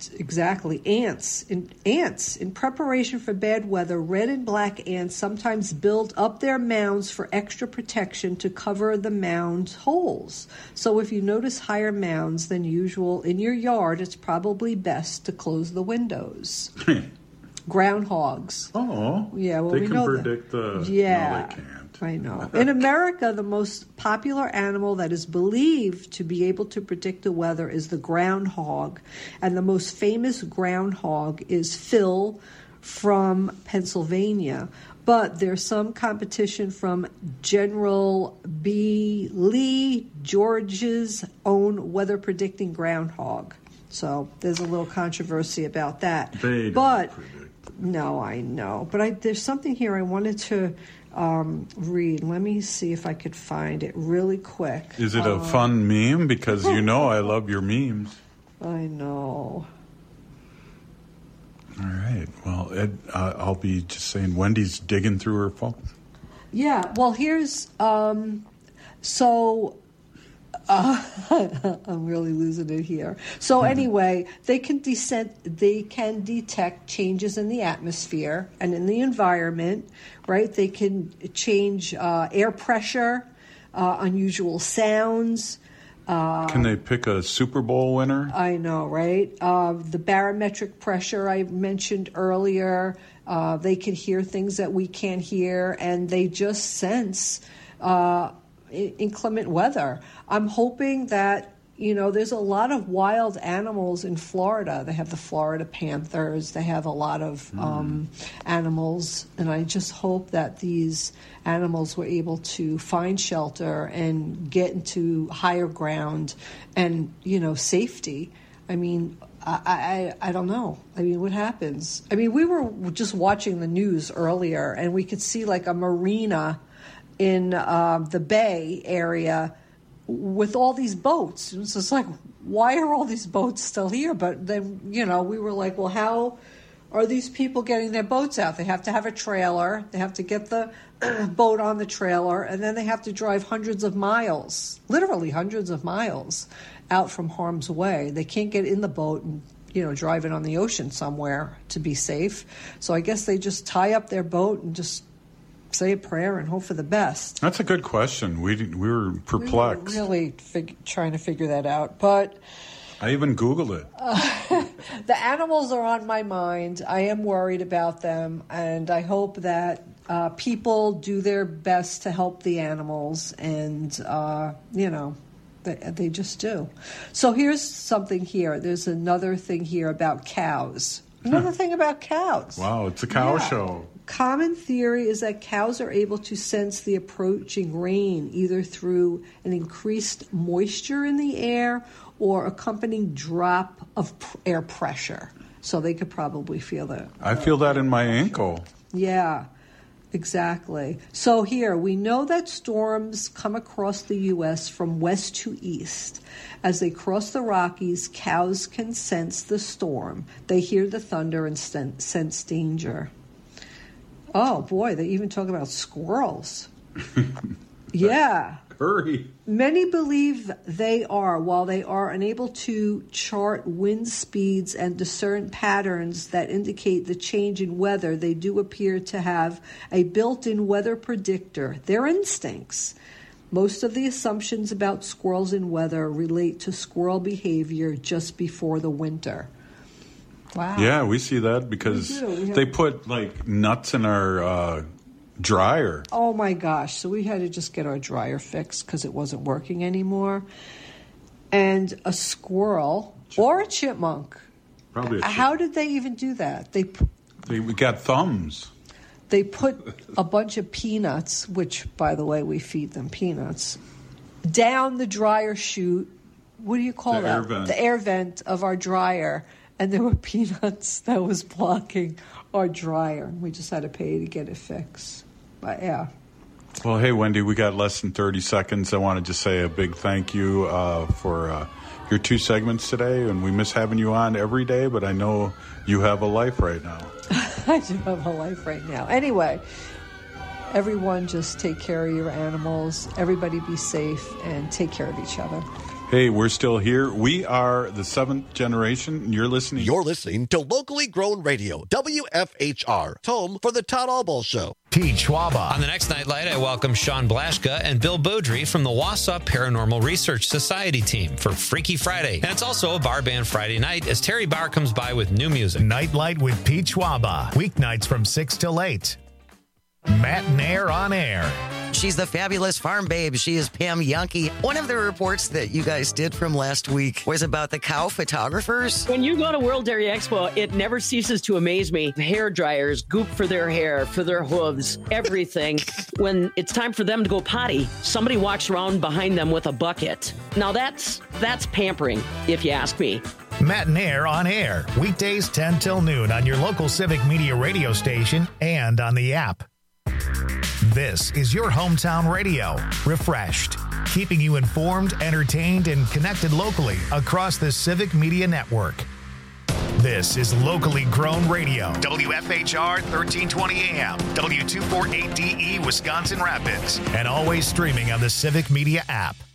exactly. Ants. In, ants. In preparation for bad weather, red and black ants sometimes build up their mounds for extra protection to cover the mound holes. So if you notice higher mounds than usual in your yard, it's probably best to close the windows. Groundhogs. Oh, yeah. Well, they we can know predict that. the. Yeah, No, they can't. I know. In America, the most popular animal that is believed to be able to predict the weather is the groundhog, and the most famous groundhog is Phil from Pennsylvania. But there's some competition from General B. Lee George's own weather predicting groundhog. So there's a little controversy about that. They don't but predict. No, I know. But I, there's something here I wanted to um, read. Let me see if I could find it really quick. Is it a uh, fun meme? Because you know I love your memes. I know. All right. Well, Ed, uh, I'll be just saying Wendy's digging through her phone. Yeah. Well, here's um, so. Uh, I'm really losing it here. So anyway, they can descent, they can detect changes in the atmosphere and in the environment, right? They can change uh, air pressure, uh, unusual sounds. Uh, Can they pick a Super Bowl winner? I know, right? Uh, the barometric pressure I mentioned earlier. Uh, they can hear things that we can't hear, and they just sense uh, inclement weather. I'm hoping that, you know, there's a lot of wild animals in Florida. They have the Florida panthers. They have a lot of mm. um, animals. And I just hope that these animals were able to find shelter and get into higher ground and, you know, safety. I mean, I, I I don't know. I mean, what happens? I mean, we were just watching the news earlier, and we could see like a marina in uh, the Bay area with all these boats. It was just like, why are all these boats still here? But then, you know, we were like, well, how are these people getting their boats out? They have to have a trailer. They have to get the boat on the trailer, and then they have to drive hundreds of miles, literally hundreds of miles, out from harm's way. They can't get in the boat and, you know, drive it on the ocean somewhere to be safe. So I guess they just tie up their boat and just say a prayer and hope for the best. That's a good question. We we were perplexed. We were really fig- trying to figure that out. But I even Googled it. Uh, the animals are on my mind. I am worried about them, and I hope that uh, people do their best to help the animals, and, uh, you know, they, they just do. So here's something here. There's another thing here about cows. Another thing about cows. Wow, it's a cow yeah. show. Common theory is that cows are able to sense the approaching rain either through an increased moisture in the air or accompanying drop of air pressure. So they could probably feel that. I feel that in my ankle. Yeah, exactly. So here, we know that storms come across the U S from west to east. As they cross the Rockies, cows can sense the storm. They hear the thunder and sense danger. Oh, boy, they even talk about squirrels. Yeah. Hurry. Many believe they are, while they are unable to chart wind speeds and discern patterns that indicate the change in weather, they do appear to have a built-in weather predictor, their instincts. Most of the assumptions about squirrels in weather relate to squirrel behavior just before the winter. Wow. Yeah, we see that because We do. We have- they put like nuts in our uh, dryer. Oh my gosh. So we had to just get our dryer fixed because it wasn't working anymore. And a squirrel or a chipmunk. Probably a chip. How did they even do that? They p- They we got thumbs. they put a bunch of peanuts, which, by the way, we feed them peanuts, down the dryer chute. What do you call The that? air vent. The air vent of our dryer. And there were peanuts that was blocking our dryer. We just had to pay to get it fixed. But yeah. Well, hey, Wendy, we got less than thirty seconds. I want to just say a big thank you uh, for uh, your two segments today. And we miss having you on every day, but I know you have a life right now. I do have a life right now. Anyway, everyone just take care of your animals. Everybody be safe and take care of each other. Hey, we're still here. We are the seventh generation, and you're listening. You're listening to locally grown radio, W F H R, home for the Todd Albaugh Show. Pete Schwaba. On the next Nightlight, I welcome Sean Blaschka and Bill Beaudry from the Wausau Paranormal Research Society team for Freaky Friday. And it's also a bar band Friday night as Terry Barr comes by with new music. Nightlight with Pete Schwaba. Weeknights from six till eight. Matt Nair on air. She's the fabulous farm babe. She is Pam Yankee. One of the reports that you guys did from last week was about the cow photographers. When you go to World Dairy Expo, it never ceases to amaze me. Hair dryers, goop for their hair, for their hooves, everything. When it's time for them to go potty, somebody walks around behind them with a bucket. Now that's that's pampering, if you ask me. Matt Nair on air. Weekdays ten till noon on your local Civic Media radio station and on the app. This is your hometown radio, refreshed, keeping you informed, entertained, and connected locally across the Civic Media Network. This is locally grown radio, W F H R thirteen twenty A M, W two forty-eight D E Wisconsin Rapids, and always streaming on the Civic Media app.